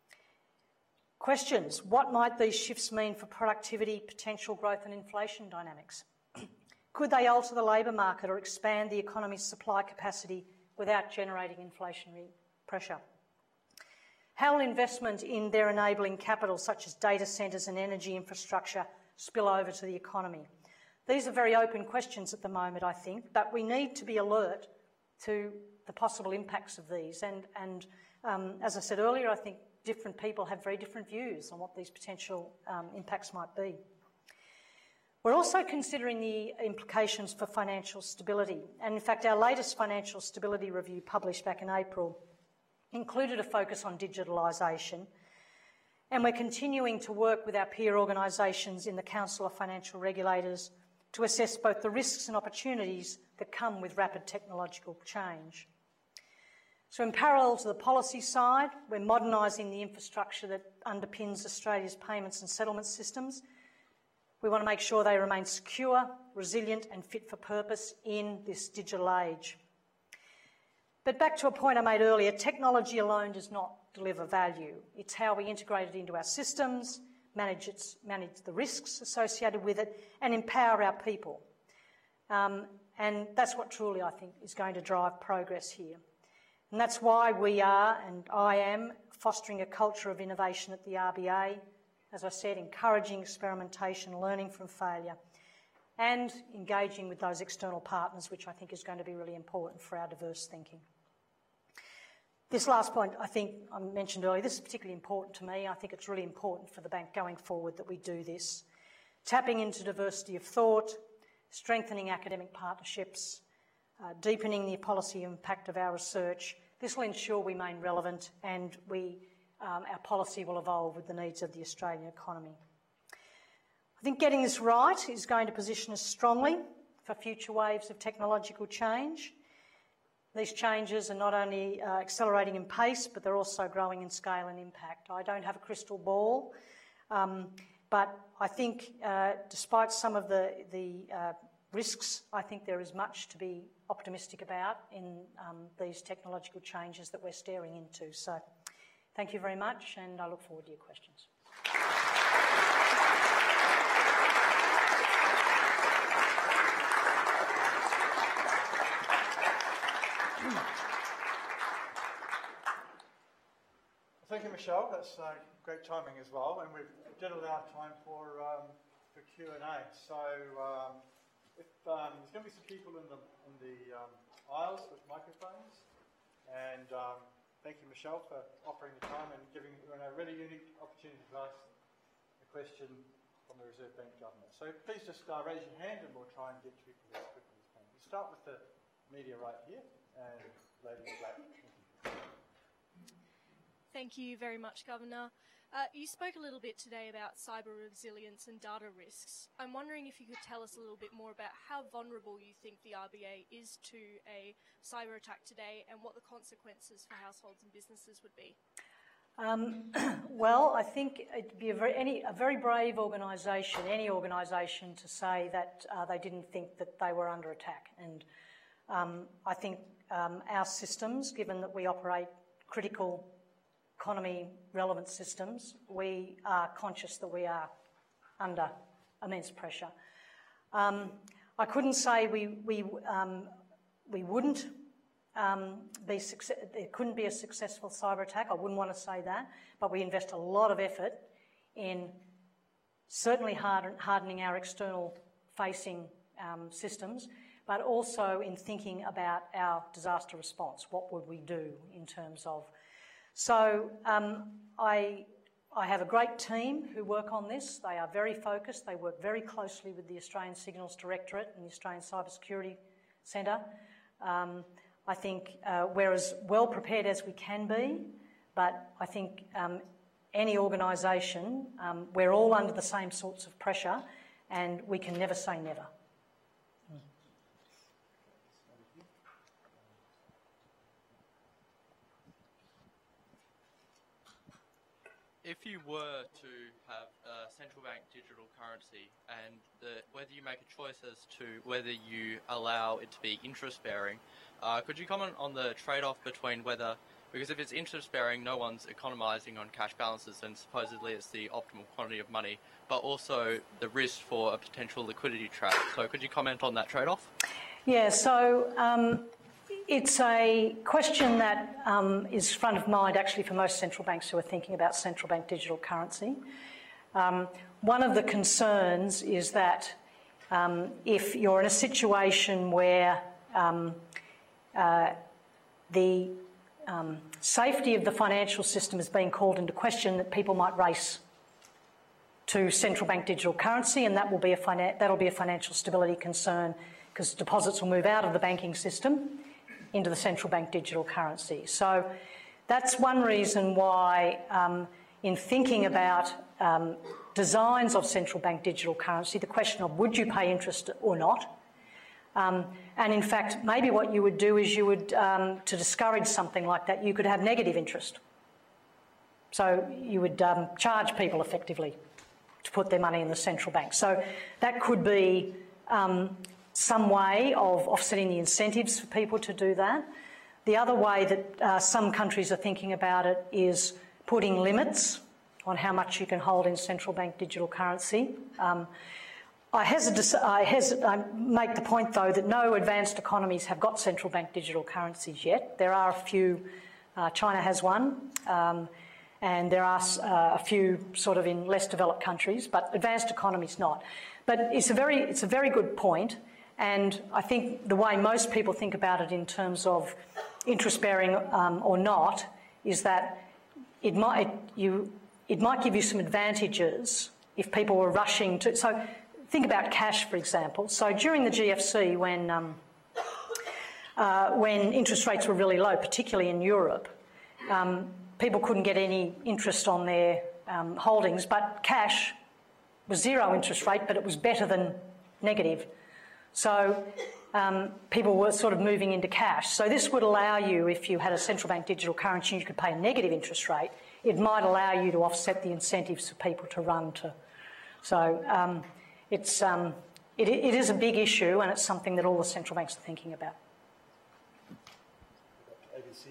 [SPEAKER 1] Questions: what might these shifts mean for productivity, potential growth and inflation dynamics? Could they alter the labour market or expand the economy's supply capacity without generating inflationary pressure? How will investment in their enabling capital, such as data centres and energy infrastructure, spill over to the economy? These are very open questions at the moment, I think, but we need to be alert to the possible impacts of these. And, and um, as I said earlier, I think different people have very different views on what these potential um, impacts might be. We're also considering the implications for financial stability. And in fact, our latest financial stability review, published back in April, included a focus on digitalisation, and we're continuing to work with our peer organisations in the Council of Financial Regulators to assess both the risks and opportunities that come with rapid technological change. So in parallel to the policy side, we're modernising the infrastructure that underpins Australia's payments and settlement systems. We want to make sure they remain secure, resilient and fit for purpose in this digital age. But back to a point I made earlier, technology alone does not deliver value. It's how we integrate it into our systems, manage, its, manage the risks associated with it, and empower our people. Um, and that's what truly, I think, is going to drive progress here. And that's why we are, and I am, fostering a culture of innovation at the R B A, as I said, encouraging experimentation, learning from failure, and engaging with those external partners, which I think is going to be really important for our diverse thinking. This last point, I think I mentioned earlier, this is particularly important to me. I think it's really important for the bank going forward that we do this. Tapping into diversity of thought, strengthening academic partnerships, uh, deepening the policy impact of our research. This will ensure we remain relevant and we, um, our policy will evolve with the needs of the Australian economy. I think getting this right is going to position us strongly for future waves of technological change. These changes are not only uh, accelerating in pace, but they're also growing in scale and impact. I don't have a crystal ball, um, but I think uh, despite some of the, the uh, risks, I think there is much to be optimistic about in um, these technological changes that we're staring into. So thank you very much, and I look forward to your questions.
[SPEAKER 2] Thank you, Michelle. That's uh, great timing as well, and we did allow time for um, for Q and A. So um, if um, there's going to be some people in the in the um, aisles with microphones, and um, thank you, Michelle, for offering the time and giving a really unique opportunity to ask a question from the Reserve Bank Governor. So please just uh, raise your hand, and we'll try and get to people as quickly as we can. We'll start with the media right here, and lady in black. Thank you.
[SPEAKER 3] Thank you very much, Governor. Uh, you spoke a little bit today about cyber resilience and data risks. I'm wondering if you could tell us a little bit more about how vulnerable you think the R B A is to a cyber attack today and what the consequences for households and businesses would be.
[SPEAKER 1] Um, well, I think it'd be a very, any, a very brave organisation, any organisation, to say that uh, they didn't think that they were under attack. And um, I think um, our systems, given that we operate critical economy relevant systems, we are conscious that we are under immense pressure. Um, I couldn't say we we um, we wouldn't um, be success, it couldn't be a successful cyber attack. I wouldn't want to say that, but we invest a lot of effort in certainly harden, hardening our external facing um, systems, but also in thinking about our disaster response. What would we do in terms of... So um, I, I have a great team who work on this. They are very focused. They work very closely with the Australian Signals Directorate and the Australian Cybersecurity Centre. Um, I think uh, we're as well prepared as we can be, but I think um, any organisation, um, we're all under the same sorts of pressure, and we can never say never.
[SPEAKER 4] If you were to have a central bank digital currency and the, whether you make a choice as to whether you allow it to be interest-bearing, uh, could you comment on the trade-off between whether, because if it's interest-bearing, no one's economising on cash balances and supposedly it's the optimal quantity of money, but also the risk for a potential liquidity trap. So could you comment on that trade-off?
[SPEAKER 1] Yeah, so um, it's a question that um, is front of mind actually for most central banks who are thinking about central bank digital currency. Um, one of the concerns is that um, if you're in a situation where um, uh, the um, safety of the financial system is being called into question, that people might race to central bank digital currency, and that will be a finan- that'll be a financial stability concern because deposits will move out of the banking system into the central bank digital currency. So that's one reason why um, in thinking about um, designs of central bank digital currency, the question of would you pay interest or not, um, and in fact maybe what you would do is you would, um, to discourage something like that, you could have negative interest. So you would um, charge people effectively to put their money in the central bank. So that could be um, some way of offsetting the incentives for people to do that. The other way that uh, some countries are thinking about it is putting limits on how much you can hold in central bank digital currency. Um, I, hesitate, I, hesitate, I make the point, though, that no advanced economies have got central bank digital currencies yet. There are a few, uh, China has one, um, and there are uh, a few sort of in less developed countries, but advanced economies not. But it's a very, it's a very good point. And I think the way most people think about it in terms of interest-bearing um, or not is that it might, you, it might give you some advantages if people were rushing to... So think about cash, for example. So during the G F C, when, um, uh, when interest rates were really low, particularly in Europe, um, people couldn't get any interest on their um, holdings, but cash was zero interest rate, but it was better than negative. So um, people were sort of moving into cash. So this would allow you, if you had a central bank digital currency and you could pay a negative interest rate, it might allow you to offset the incentives for people to run to. So um, it's, um, it, it is a big issue, and it's something that all the central banks are thinking about.
[SPEAKER 5] A B C.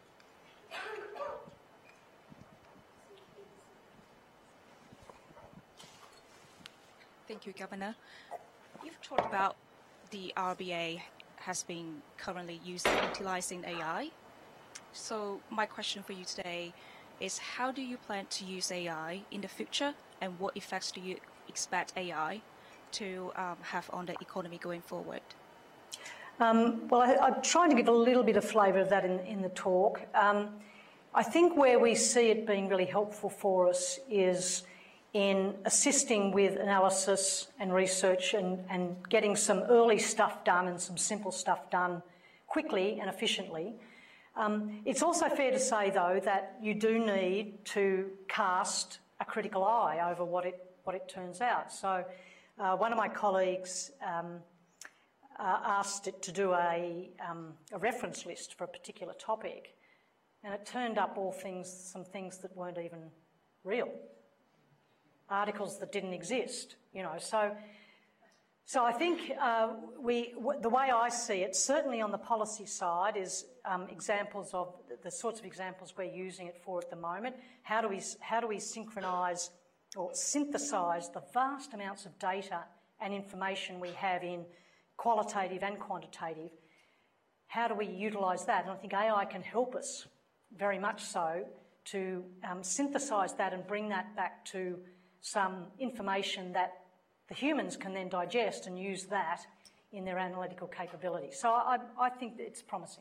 [SPEAKER 6] Thank you, Governor. You've talked about the R B A has been currently using, utilising A I. So my question for you today is, how do you plan to use A I in the future, and what effects do you expect A I to um, have on the economy going forward?
[SPEAKER 1] Um, well, I, I'm trying to give a little bit of flavour of that in, in the talk. Um, I think where we see it being really helpful for us is in assisting with analysis and research and, and getting some early stuff done and some simple stuff done quickly and efficiently. Um, it's also fair to say, though, that you do need to cast a critical eye over what it, what it turns out. So uh, one of my colleagues um, uh, asked it to do a, um, a reference list for a particular topic, and it turned up all things, some things that weren't even real. Articles that didn't exist, you know. So, so I think uh, we, w the way I see it, certainly on the policy side, is um, examples of the, the sorts of examples we're using it for at the moment. How do we how do we synchronise or synthesise the vast amounts of data and information we have in qualitative and quantitative, how do we utilise that? And I think A I can help us very much so to um, synthesise that and bring that back to some information that the humans can then digest and use that in their analytical capability. So I, I think that it's promising.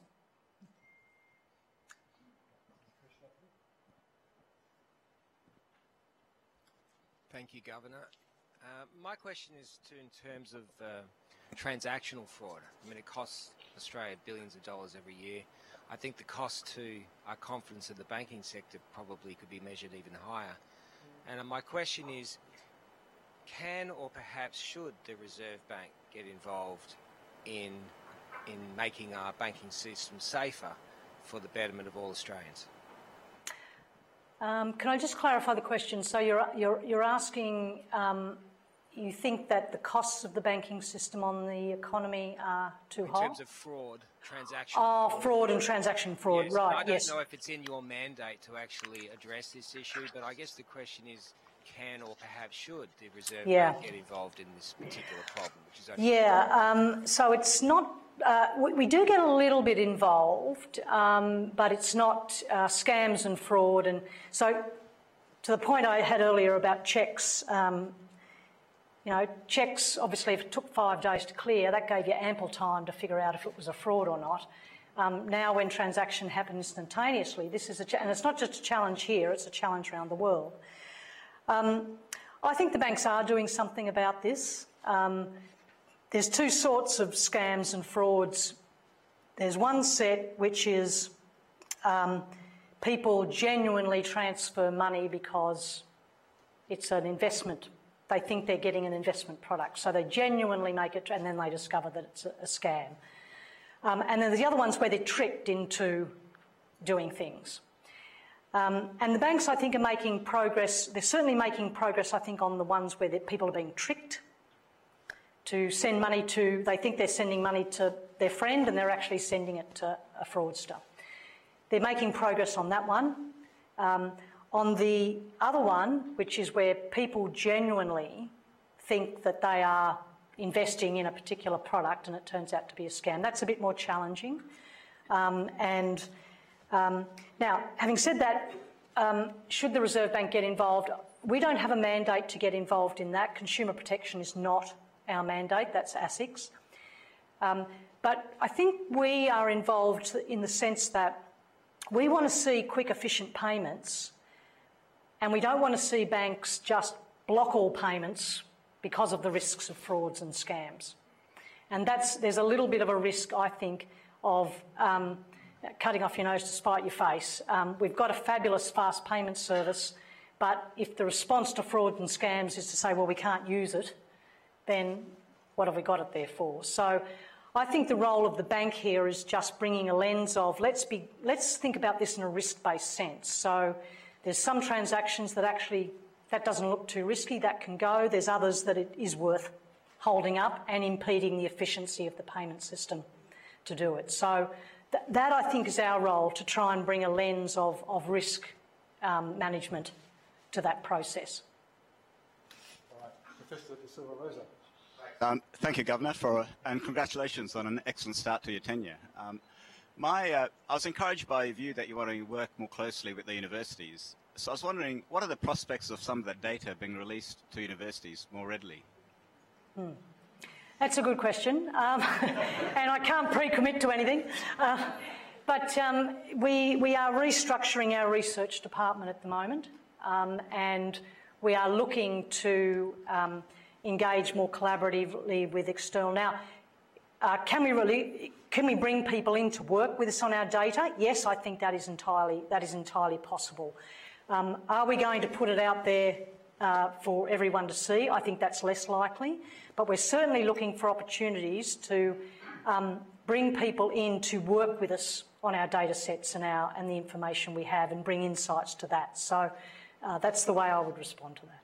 [SPEAKER 5] Thank you, Governor. Uh, my question is to in terms of uh, transactional fraud. I mean, it costs Australia billions of dollars every year. I think the cost to our confidence in the banking sector probably could be measured even higher. And uh, my question is, can or perhaps should the Reserve Bank get involved in, in making our banking system safer for the betterment of all Australians?
[SPEAKER 1] Um, can I just clarify the question? So you're, you're, you're asking, um, you think that the costs of the banking system on the economy are too high?
[SPEAKER 5] In terms of fraud, transaction
[SPEAKER 1] Oh,
[SPEAKER 5] fraud.
[SPEAKER 1] fraud and transaction fraud,
[SPEAKER 5] yes,
[SPEAKER 1] right,
[SPEAKER 5] I don't
[SPEAKER 1] yes.
[SPEAKER 5] know if it's in your mandate to actually address this issue, but I guess the question is, can or perhaps should the Reserve
[SPEAKER 1] Yeah.
[SPEAKER 5] Bank get involved in this particular problem? Which is only
[SPEAKER 1] Yeah, um, so it's not, uh, we, we do get a little bit involved, um, but it's not uh, scams and fraud. And so to the point I had earlier about checks, um, you know, checks, obviously if it took five days to clear, that gave you ample time to figure out if it was a fraud or not. Um, now when transaction happens instantaneously, this is a, ch- and it's not just a challenge here, it's a challenge around the world. Um, I think the banks are doing something about this. Um, there's two sorts of scams and frauds. There's one set which is um, people genuinely transfer money because it's an investment. They think they're getting an investment product, so they genuinely make it and then they discover that it's a, a scam. Um, and then there's the other ones where they're tricked into doing things. Um, and the banks, I think, are making progress. They're certainly making progress, I think, on the ones where the people are being tricked to send money to, they think they're sending money to their friend and they're actually sending it to a fraudster. They're making progress on that one. Um, on the other one, which is where people genuinely think that they are investing in a particular product and it turns out to be a scam, that's a bit more challenging. Um, and Um, now, having said that, um, should the Reserve Bank get involved? We don't have a mandate to get involved in that. Consumer protection is not our mandate, that's ASIC's. Um, but I think we are involved in the sense that we want to see quick, efficient payments and we don't want to see banks just block all payments because of the risks of frauds and scams. And that's, there's a little bit of a risk, I think, of um, cutting off your nose to spite your face. Um, we've got a fabulous fast payment service, but if the response to fraud and scams is to say, well, we can't use it, then what have we got it there for? So I think the role of the bank here is just bringing a lens of let's be, let's think about this in a risk-based sense. So there's some transactions that actually, that doesn't look too risky, that can go. There's others that it is worth holding up and impeding the efficiency of the payment system to do it. So th that, I think, is our role, to try and bring a lens of, of risk um, management to that process.
[SPEAKER 2] All right. Professor De Silva Rosa.
[SPEAKER 7] Um, thank you, Governor, for, and congratulations on an excellent start to your tenure. Um, my, uh, I was encouraged by your view that you want to work more closely with the universities. So I was wondering, what are the prospects of some of that data being released to universities more readily?
[SPEAKER 1] Hmm. That's a good question, um, and I can't pre-commit to anything. Uh, but um, we, we are restructuring our research department at the moment, um, and we are looking to um, engage more collaboratively with external. Now, uh, can we really, can we bring people in to work with us on our data? Yes, I think that is entirely, that is entirely possible. Um, are we going to put it out there uh, for everyone to see? I think that's less likely, but we're certainly looking for opportunities to um, bring people in to work with us on our data sets and, our, and the information we have and bring insights to that. So uh, that's the way I would respond to that.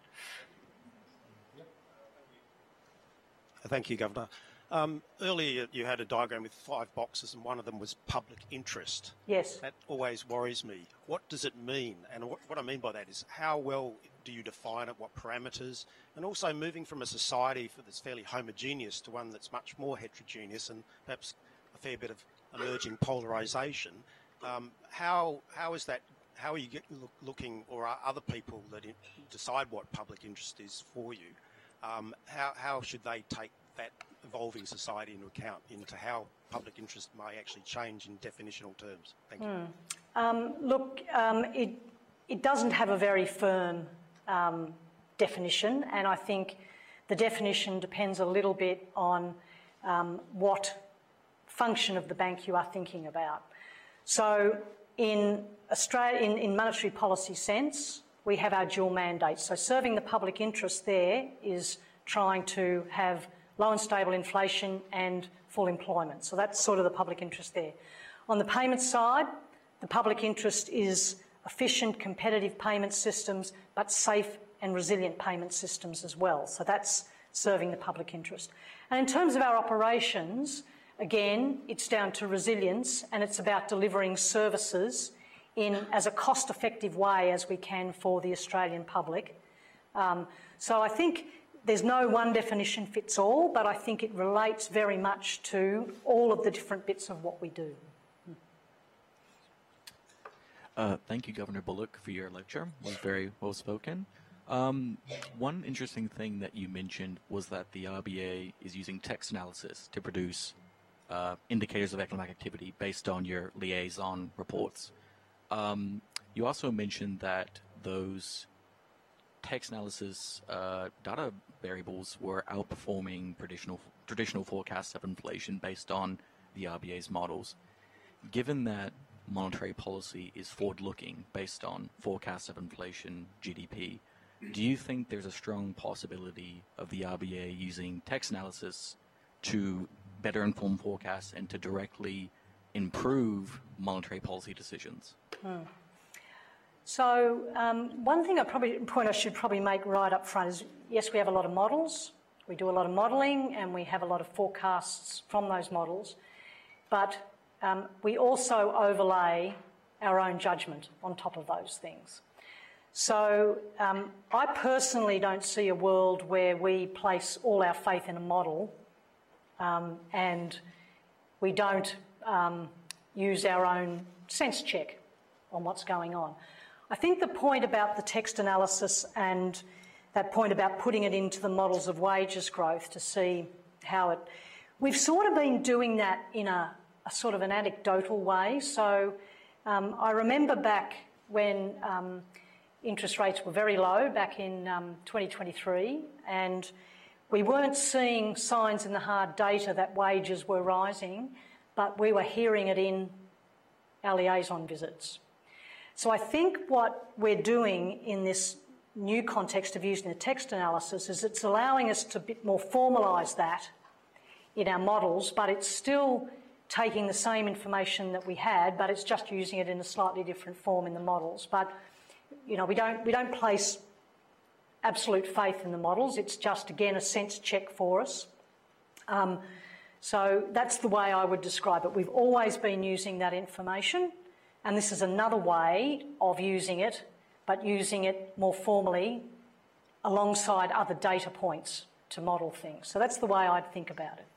[SPEAKER 8] Thank you, Governor. Um, earlier you had a diagram with five boxes and one of them was public interest.
[SPEAKER 1] Yes.
[SPEAKER 8] That always worries me. What does it mean? And what, what I mean by that is how well do you define it, what parameters? And also moving from a society that's fairly homogeneous to one that's much more heterogeneous and perhaps a fair bit of emerging polarisation. Um, how how is that? How are you get, look, looking, or are other people that in, decide what public interest is for you? Um, how how should they take that evolving society into account into how public interest may actually change in definitional terms? Thank you.
[SPEAKER 1] Mm. Um, look, um, it it doesn't have a very firm um, definition, and I think the definition depends a little bit on um, what function of the bank you are thinking about. So in Australia, in, in monetary policy sense, we have our dual mandate. So serving the public interest there is trying to have low and stable inflation and full employment. So that's sort of the public interest there. On the payment side, the public interest is efficient, competitive payment systems, but safe and resilient payment systems as well. So that's serving the public interest. And in terms of our operations, again, it's down to resilience, and it's about delivering services in as a cost-effective way as we can for the Australian public. Um, so I think there's no one definition fits all, but I think it relates very much to all of the different bits of what we do.
[SPEAKER 9] Uh, thank you, Governor Bullock, for your lecture. It was very well spoken. Um, one interesting thing that you mentioned was that the R B A is using text analysis to produce uh, indicators of economic activity based on your liaison reports. Um, you also mentioned that those text analysis uh, data variables were outperforming traditional traditional forecasts of inflation based on the R B A's models. Given that monetary policy is forward-looking based on forecasts of inflation, G D P, do you think there's a strong possibility of the R B A using text analysis to better inform forecasts and to directly improve monetary policy decisions?
[SPEAKER 1] Hmm. So um, one thing I probably point I should probably make right up front is, yes, we have a lot of models, we do a lot of modelling, and we have a lot of forecasts from those models, but um, we also overlay our own judgment on top of those things. So um, I personally don't see a world where we place all our faith in a model um, and we don't um, use our own sense check on what's going on. I think the point about the text analysis and that point about putting it into the models of wages growth to see how it... We've sort of been doing that in a, a sort of an anecdotal way. So um, I remember back when um, interest rates were very low, back in um, twenty twenty-three, and we weren't seeing signs in the hard data that wages were rising, but we were hearing it in our liaison visits. So I think what we're doing in this new context of using the text analysis is it's allowing us to a bit more formalise that in our models, but it's still taking the same information that we had, but it's just using it in a slightly different form in the models. But, you know, we don't, we don't place absolute faith in the models. It's just, again, a sense check for us. Um, so that's the way I would describe it. We've always been using that information, and this is another way of using it, but using it more formally alongside other data points to model things. So that's the way I'd think about it.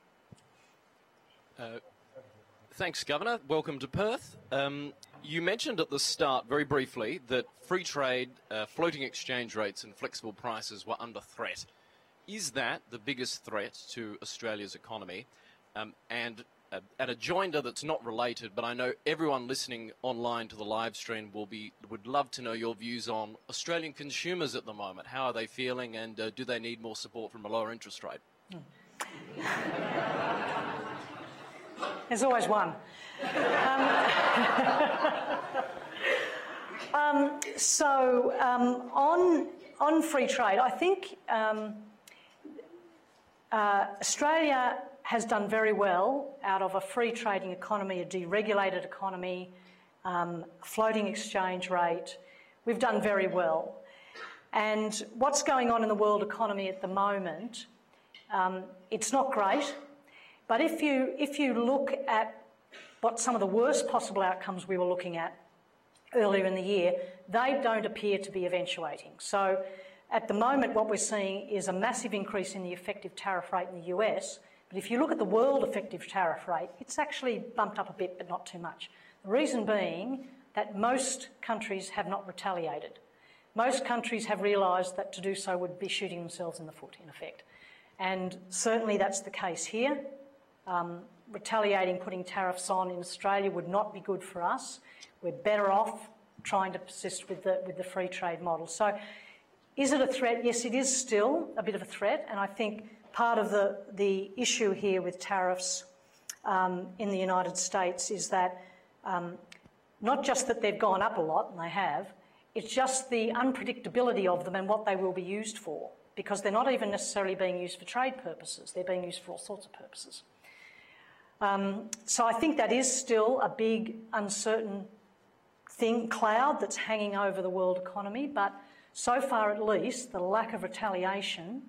[SPEAKER 10] Uh, thanks, Governor. Welcome to Perth. Um, you mentioned at the start, very briefly, that free trade, uh, floating exchange rates and flexible prices were under threat. Is that the biggest threat to Australia's economy? Um, and uh, at a joinder that's not related, but I know everyone listening online to the live stream will be would love to know your views on Australian consumers at the moment. How are they feeling, and uh, do they need more support from a lower interest rate?
[SPEAKER 1] Hmm. There's always one. Um, um, so um, on on free trade, I think um, uh, Australia has done very well out of a free trading economy, a deregulated economy, um, floating exchange rate. We've done very well. And what's going on in the world economy at the moment, um, it's not great. But if you, if you look at what some of the worst possible outcomes we were looking at earlier in the year, they don't appear to be eventuating. So at the moment, what we're seeing is a massive increase in the effective tariff rate in the U S, But if you look at the world effective tariff rate, it's actually bumped up a bit, but not too much. The reason being that most countries have not retaliated. Most countries have realised that to do so would be shooting themselves in the foot, in effect. And certainly that's the case here. Um, retaliating, putting tariffs on in Australia would not be good for us. We're better off trying to persist with the, with the free trade model. So is it a threat? Yes, it is still a bit of a threat. And I think part of the, the issue here with tariffs um, in the United States is that um, not just that they've gone up a lot, and they have, it's just the unpredictability of them and what they will be used for, because they're not even necessarily being used for trade purposes. They're being used for all sorts of purposes. Um, so I think that is still a big, uncertain thing, cloud that's hanging over the world economy, but so far at least, the lack of retaliation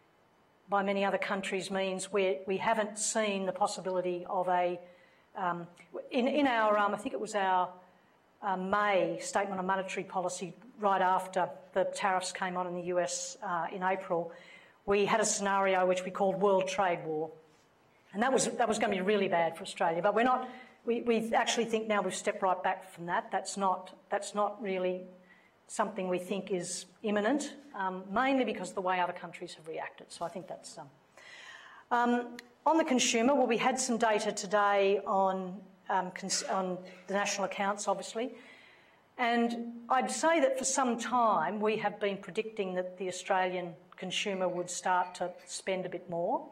[SPEAKER 1] by many other countries means we we haven't seen the possibility of a... Um, in, in our, um, I think it was our uh, May Statement on Monetary Policy, right after the tariffs came on in the U S uh, in April, we had a scenario which we called World Trade War. And that was, that was going to be really bad for Australia. But we're not... We, we actually think now we've stepped right back from that. That's not, that's not really something we think is imminent, um, mainly because of the way other countries have reacted. So I think that's... Um, um, on the consumer, well, we had some data today on, um, cons on the national accounts, obviously. And I'd say that for some time we have been predicting that the Australian consumer would start to spend a bit more.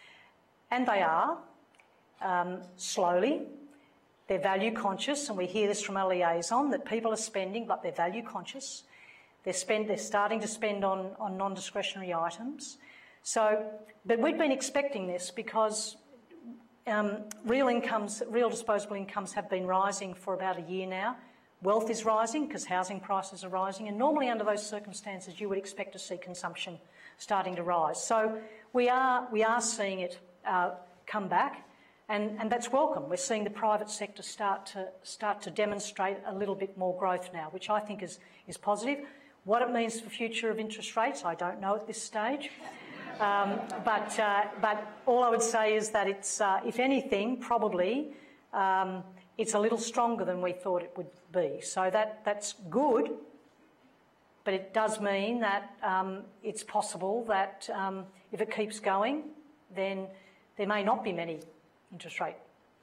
[SPEAKER 1] And they are, um, slowly. They're value conscious, and we hear this from our liaison, that people are spending, but they're value conscious. They're, spend, they're starting to spend on, on non-discretionary items. So, but we've been expecting this because um, real incomes, real disposable incomes have been rising for about a year now. Wealth is rising because housing prices are rising, and normally under those circumstances you would expect to see consumption starting to rise. So we are, we are seeing it uh, come back. And, and that's welcome. We're seeing the private sector start to start to demonstrate a little bit more growth now, which I think is, is positive. What it means for the future of interest rates, I don't know at this stage. Um, but, uh, but all I would say is that it's, uh, if anything, probably um, it's a little stronger than we thought it would be. So that, that's good, but it does mean that um, it's possible that um, if it keeps going, then there may not be many interest rate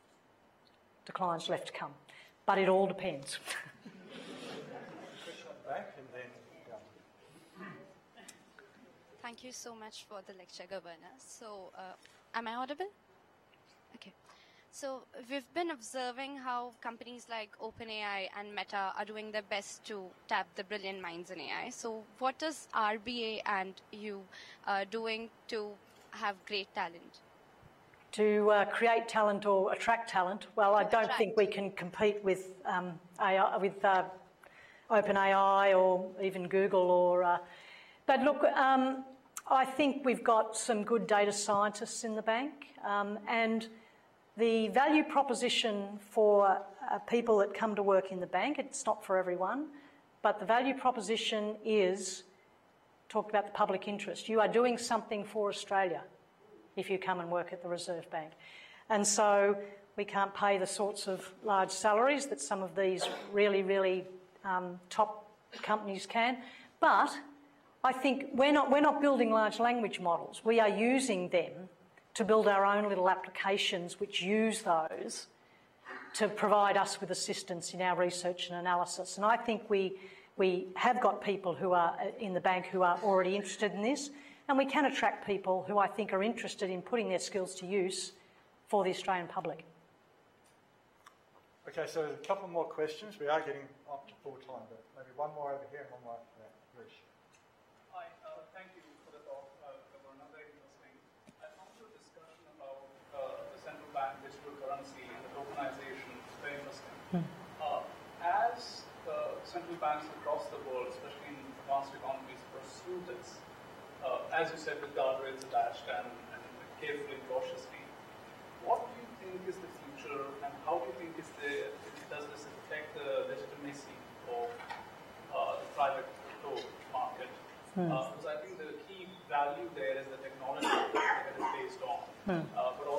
[SPEAKER 1] declines left to come. But it all depends.
[SPEAKER 11] Thank you so much for the lecture, Governor. So, uh, am I audible? Okay. So, we've been observing how companies like OpenAI and Meta are doing their best to tap the brilliant minds in A I. So, what is R B A and you uh, doing to have great talent?
[SPEAKER 1] To uh, create talent or attract talent, well, I don't
[SPEAKER 11] attract.
[SPEAKER 1] think we can compete with um, A I, with uh, OpenAI or even Google. Or, uh, but look, um, I think we've got some good data scientists in the bank, um, and the value proposition for uh, people that come to work in the bank, it's not for everyone, but the value proposition is, talked about the public interest. You are doing something for Australia if you come and work at the Reserve Bank. And so we can't pay the sorts of large salaries that some of these really, really um, top companies can. But I think we're not, we're not building large language models. We are using them to build our own little applications which use those to provide us with assistance in our research and analysis. And I think we, we have got people who are in the bank who are already interested in this, and we can attract people who I think are interested in putting their skills to use for the Australian public.
[SPEAKER 2] Okay, so there's a couple more questions. We are getting up to full time, but maybe one more over here and one more after that. Rich.
[SPEAKER 12] Hi, uh, thank you for the talk, uh, Governor. Very interesting. I found your discussion about uh, the central bank digital currency and the tokenization very interesting. Hmm. Uh, as uh, central banks across the world, especially in advanced economies, pursue this, Uh, as you said, with guardrails attached and, and carefully, cautiously, what do you think is the future, and how do you think is the, does this affect the legitimacy of uh, the private crypto market? Hmm. Uh, because I think the key value there is the technology that it is based on, hmm. uh, but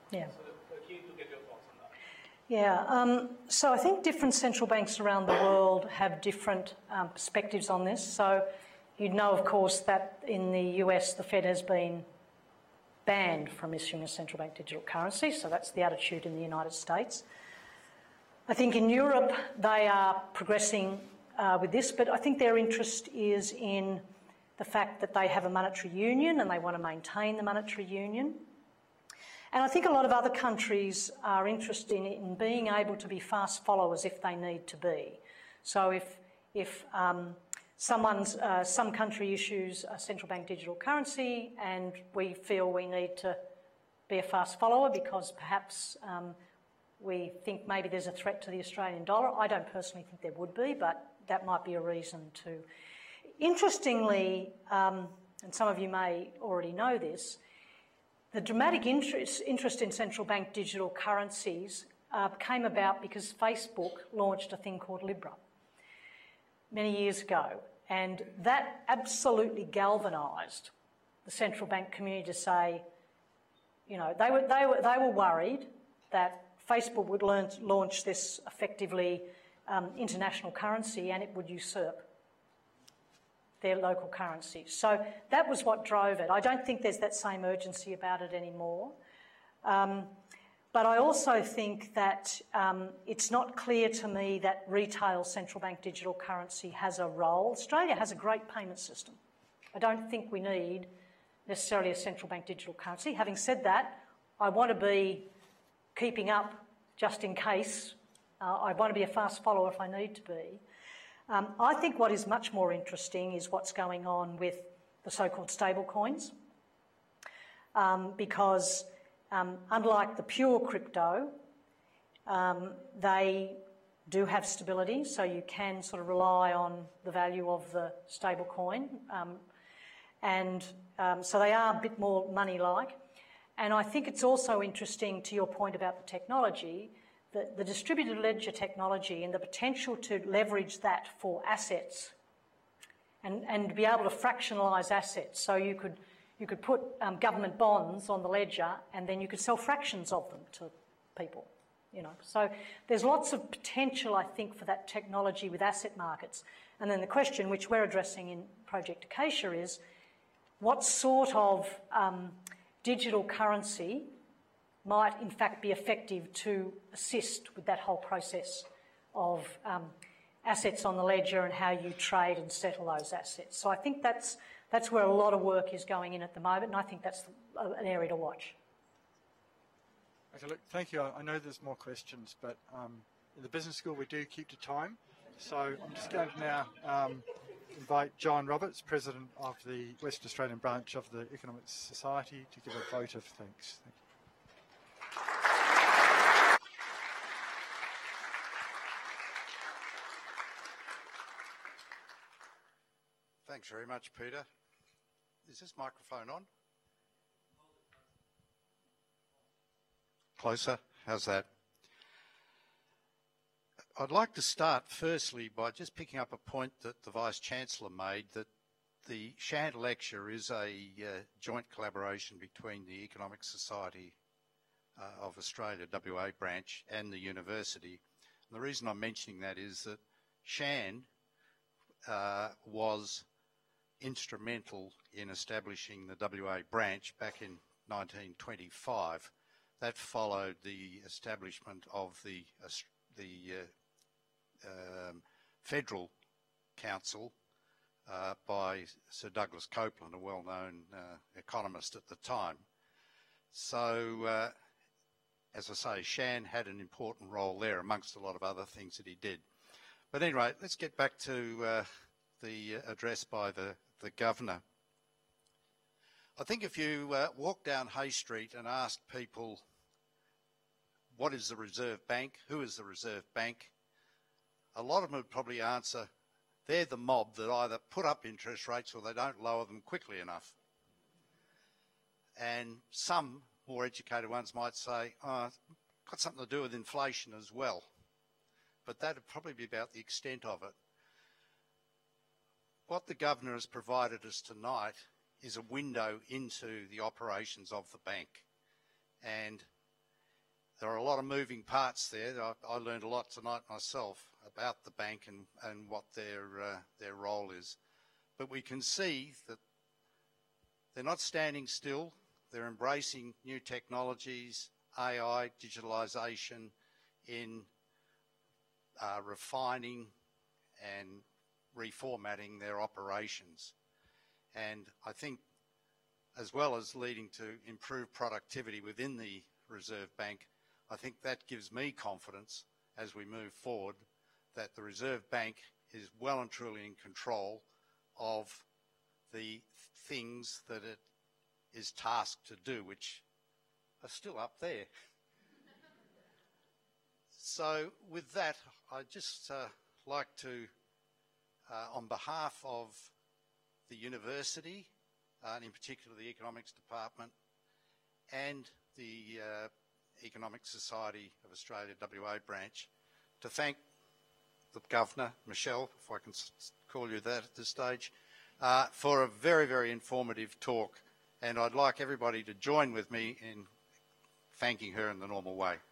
[SPEAKER 1] Yeah.
[SPEAKER 12] So uh, keen to get your thoughts on that.
[SPEAKER 1] Yeah, um, so I think different central banks around the world have different um, perspectives on this. So you'd know, of course, that in the U S the Fed has been banned from issuing a central bank digital currency, so that's the attitude in the United States. I think in Europe they are progressing uh, with this, but I think their interest is in the fact that they have a monetary union and they want to maintain the monetary union. And I think a lot of other countries are interested in, in being able to be fast followers if they need to be. So if, if um, someone's, uh, some country issues a central bank digital currency and we feel we need to be a fast follower because perhaps um, we think maybe there's a threat to the Australian dollar. I don't personally think there would be, but that might be a reason to. Interestingly, um, and some of you may already know this, the dramatic interest, interest in central bank digital currencies uh, came about because Facebook launched a thing called Libra many years ago, and that absolutely galvanised the central bank community to say, you know, they were, they were, they were worried that Facebook would learn, launch this effectively um, international currency and it would usurp their local currencies. So that was what drove it. I don't think there's that same urgency about it anymore. Um, but I also think that um, it's not clear to me that retail central bank digital currency has a role. Australia has a great payment system. I don't think we need necessarily a central bank digital currency. Having said that, I want to be keeping up just in case. Uh, I want to be a fast follower if I need to be. Um, I think what is much more interesting is what's going on with the so-called stable coins, um, because um, unlike the pure crypto, um, they do have stability, so you can sort of rely on the value of the stable coin, um, and um, so they are a bit more money-like. And I think it's also interesting, to your point about the technology, The, the distributed ledger technology and the potential to leverage that for assets and, and be able to fractionalise assets. So you could, you could put um, government bonds on the ledger and then you could sell fractions of them to people, you know. So there's lots of potential, I think, for that technology with asset markets. And then the question, which we're addressing in Project Acacia, is what sort of um, digital currency might in fact be effective to assist with that whole process of um, assets on the ledger and how you trade and settle those assets. So I think that's, that's where a lot of work is going in at the moment, and I think that's an area to watch.
[SPEAKER 2] Okay, look, thank you. I know there's more questions, but um, in the business school we do keep to time. So I'm just going to now um, invite John Roberts, President of the West Australian branch of the Economic Society, to give a vote of thanks. Thank you.
[SPEAKER 13] Thanks very much, Peter. Is this microphone on? Closer? How's that? I'd like to start firstly by just picking up a point that the Vice-Chancellor made, that the Shand lecture is a uh, joint collaboration between the Economic Society uh, of Australia, W A branch, and the university. And the reason I'm mentioning that is that Shand uh, was instrumental in establishing the W A branch back in nineteen twenty-five. That followed the establishment of the, uh, the uh, um, Federal Council uh, by Sir Douglas Copeland, a well-known uh, economist at the time. So, uh, as I say, Shand had an important role there amongst a lot of other things that he did. But anyway, let's get back to uh, the address by the, the Governor. I think if you uh, walk down Hay Street and ask people, what is the Reserve Bank? Who is the Reserve Bank? A lot of them would probably answer, they're the mob that either put up interest rates or they don't lower them quickly enough. And some more educated ones might say, oh, it's got something to do with inflation as well. But that would probably be about the extent of it. What the Governor has provided us tonight is a window into the operations of the bank. And there are a lot of moving parts there. I, I learned a lot tonight myself about the bank and, and what their, uh, their role is. But we can see that they're not standing still. They're embracing new technologies, A I, digitalisation, in uh, refining and reformatting their operations. And I think, as well as leading to improved productivity within the Reserve Bank, I think that gives me confidence as we move forward that the Reserve Bank is well and truly in control of the things that it is tasked to do, which are still up there. So with that, I'd just uh, like to, uh, on behalf of the university, uh, and in particular the Economics Department, and the uh, Economic Society of Australia W A branch, to thank the Governor, Michelle, if I can call you that at this stage, uh, for a very, very informative talk. And I'd like everybody to join with me in thanking her in the normal way.